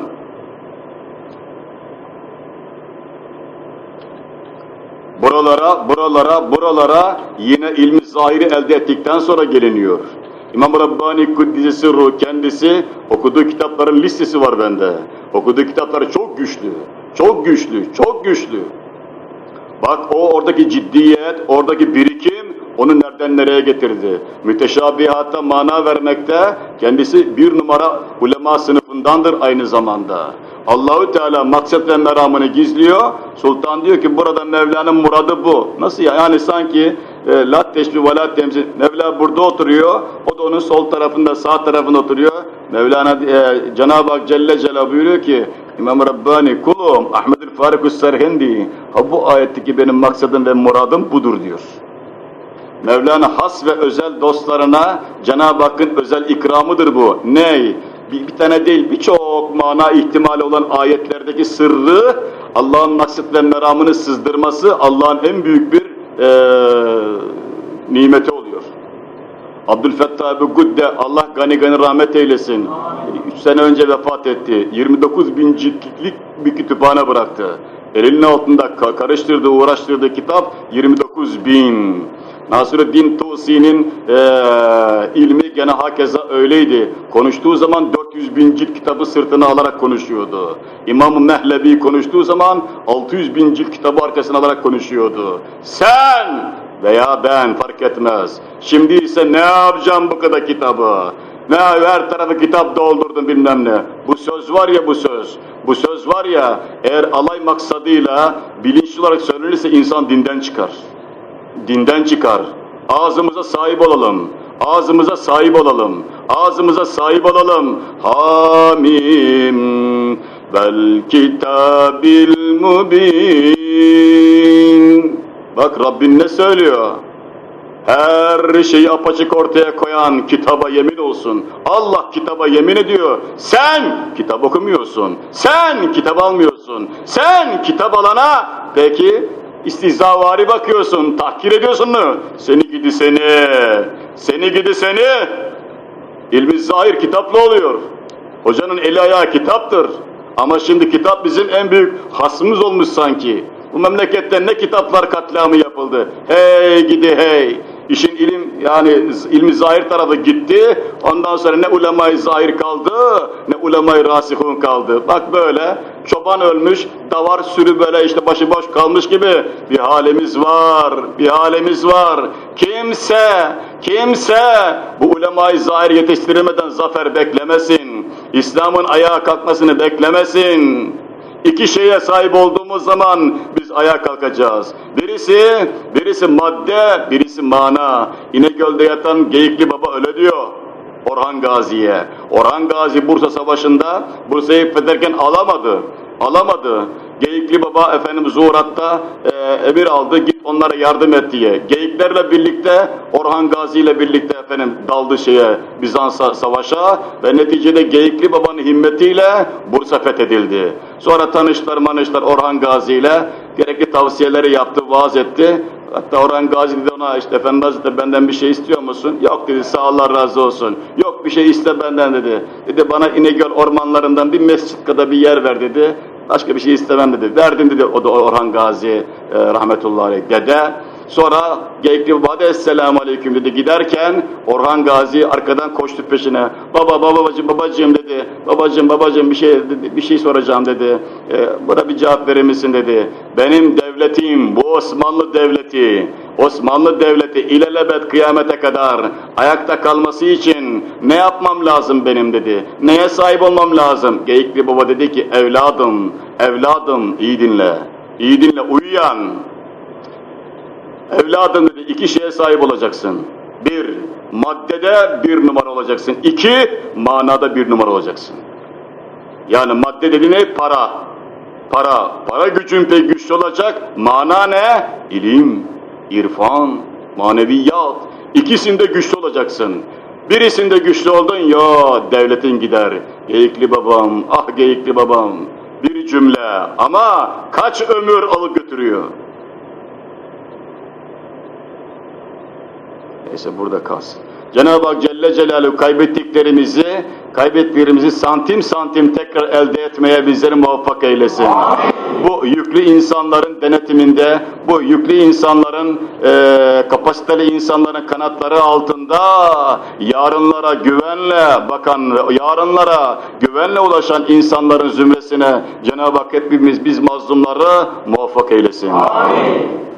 Buralara, buralara, buralara yine ilmi zahiri elde ettikten sonra geliniyor. İmam Rabbani Kuddise Sirruhu kendisi okuduğu kitapların listesi var bende. Okuduğu kitapları çok güçlü, çok güçlü, çok güçlü. Bak o oradaki ciddiyet, oradaki birikim onu nereden nereye getirdi. Müteşabihata mana vermekte kendisi bir numara ulema sınıfındandır aynı zamanda. Allahü Teala maksat ve meramını gizliyor. Sultan diyor ki burada Mevla'nın muradı bu. Nasıl ya? Yani sanki e, la teşbih ve la temsil. Mevla burada oturuyor. O da onun sol tarafında, sağ tarafında oturuyor. Mevlana e, Cenab-ı Hak Celle Celaluhu buyuruyor ki İmam Rabbani kulum Ahmed-ül Faruk-ü Serhendi, ha bu ayetteki benim maksadım ve muradım budur diyor. Mevlana has ve özel dostlarına Cenab-ı Hakk'ın özel ikramıdır bu. Ney? Bir, bir tane değil, birçok mana ihtimali olan ayetlerdeki sırrı, Allah'ın maksat ve meramını sızdırması Allah'ın en büyük bir e, nimeti oluyor. Abdülfettah Ebu Gudde, Allah gani gani rahmet eylesin. Üç sene önce vefat etti. yirmi dokuz bin ciltlik bir kütüphane bıraktı. Elinin altında karıştırdığı, uğraştırdığı kitap yirmi dokuz bin. Nasrüddin Tusi'nin e, ilmi Gazali gene hakeza öyleydi. Konuştuğu zaman dört yüz bin cilt kitabı sırtına alarak konuşuyordu. İmam-ı Mehlevi konuştuğu zaman altı yüz bin cilt kitabı arkasına alarak konuşuyordu. Sen veya ben fark etmez. Şimdi ise ne yapacağım bu kadar kitabı? Ne her tarafı kitap doldurdum bilmem ne. Bu söz var ya bu söz. Bu söz var ya eğer alay maksadıyla bilinçli olarak söylenirse insan dinden çıkar. Dinden çıkar. Ağzımıza sahip olalım. Ağzımıza sahip olalım. Ağzımıza sahip olalım. Hamim vel kitabil mubin. Bak Rabbin ne söylüyor? Her şeyi apaçık ortaya koyan kitaba yemin olsun. Allah kitaba yemin ediyor. Sen kitap okumuyorsun. Sen kitap almıyorsun. Sen kitap alana peki istihzavari bakıyorsun. Tahkir ediyorsun mu? Seni gidi seni. Seni gidi seni. İlmi zahir kitapla oluyor. Hocanın eli ayağı kitaptır. Ama şimdi kitap bizim en büyük hasmımız olmuş sanki. Bu memlekette ne kitaplar katliamı yapıldı. Hey gidi hey. İşin ilim yani ilmi zahir tarafı gitti. Ondan sonra ne ulema-i zahir kaldı, ne ulema-i rasihun kaldı. Bak böyle çoban ölmüş, davar sürü böyle işte başıboş kalmış gibi bir halimiz var. Bir halimiz var. Kimse, kimse bu ulema-i zahir yetiştirilmeden zafer beklemesin. İslam'ın ayağa kalkmasını beklemesin. İki şeye sahip olduğumuz zaman biz ayağa kalkacağız. Birisi, birisi madde, birisi mana. İnegöl'de yatan Geyikli Baba öyle diyor Orhan Gazi'ye. Orhan Gazi Bursa Savaşı'nda Bursa'yı fethederken alamadı. Alamadı. Geyikli Baba efendim zuhuratta e, emir aldı, git onlara yardım et diye. Geyiklerle birlikte, Orhan Gazi ile birlikte efendim daldı şeye, Bizans'a savaşa ve neticede Geyikli Baba'nın himmetiyle Bursa fethedildi. Sonra tanıştılar manıştılar Orhan Gazi ile, gerekli tavsiyeleri yaptı, vaaz etti. Hatta Orhan Gazi dedi ona işte efendim Hazretleri benden bir şey istiyor musun? Yok dedi, sağ Allah razı olsun. Yok bir şey iste benden dedi. Dedi bana İnegöl ormanlarından bir mescit kadar bir yer ver dedi. Başka bir şey istemem dedi. Verdim dedi o da Orhan Gazi e, rahmetullahi aleyh dede. Sonra Geyikli Baba da esselamu aleyküm dedi. Giderken Orhan Gazi arkadan koştu peşine. Baba baba babacığım babacığım dedi. Babacığım babacığım bir şey dedi, bir şey soracağım dedi. E, buna bir cevap verir misin dedi. Benim devletim bu Osmanlı devleti. Osmanlı devleti ilelebet kıyamete kadar ayakta kalması için ne yapmam lazım benim dedi. Neye sahip olmam lazım? Geyikli Baba dedi ki evladım, evladım iyi dinle. İyi dinle uyuyan. Evladım dedi iki şeye sahip olacaksın. Bir, maddede bir numara olacaksın. İki, manada bir numara olacaksın. Yani madde dedi ne? Para. Para. Para gücün pek güçlü olacak. Mana ne? İlim, irfan, maneviyat. İkisinde güçlü olacaksın. Birisinde güçlü oldun ya devletin gider. Geyikli babam, ah Geyikli babam. Bir cümle ama kaç ömür alıp götürüyor. Neyse burada kalsın. Cenab-ı Hak Celle Celaluhu kaybettiklerimizi, kaybettiklerimizi santim santim tekrar elde etmeye bizleri muvaffak eylesin. Amin. Bu yüklü insanların denetiminde, bu yüklü insanların, e, kapasiteli insanların kanatları altında yarınlara güvenle bakan ve yarınlara güvenle ulaşan insanların zümresine Cenab-ı Hak hepimiz biz mazlumları muvaffak eylesin. Amin.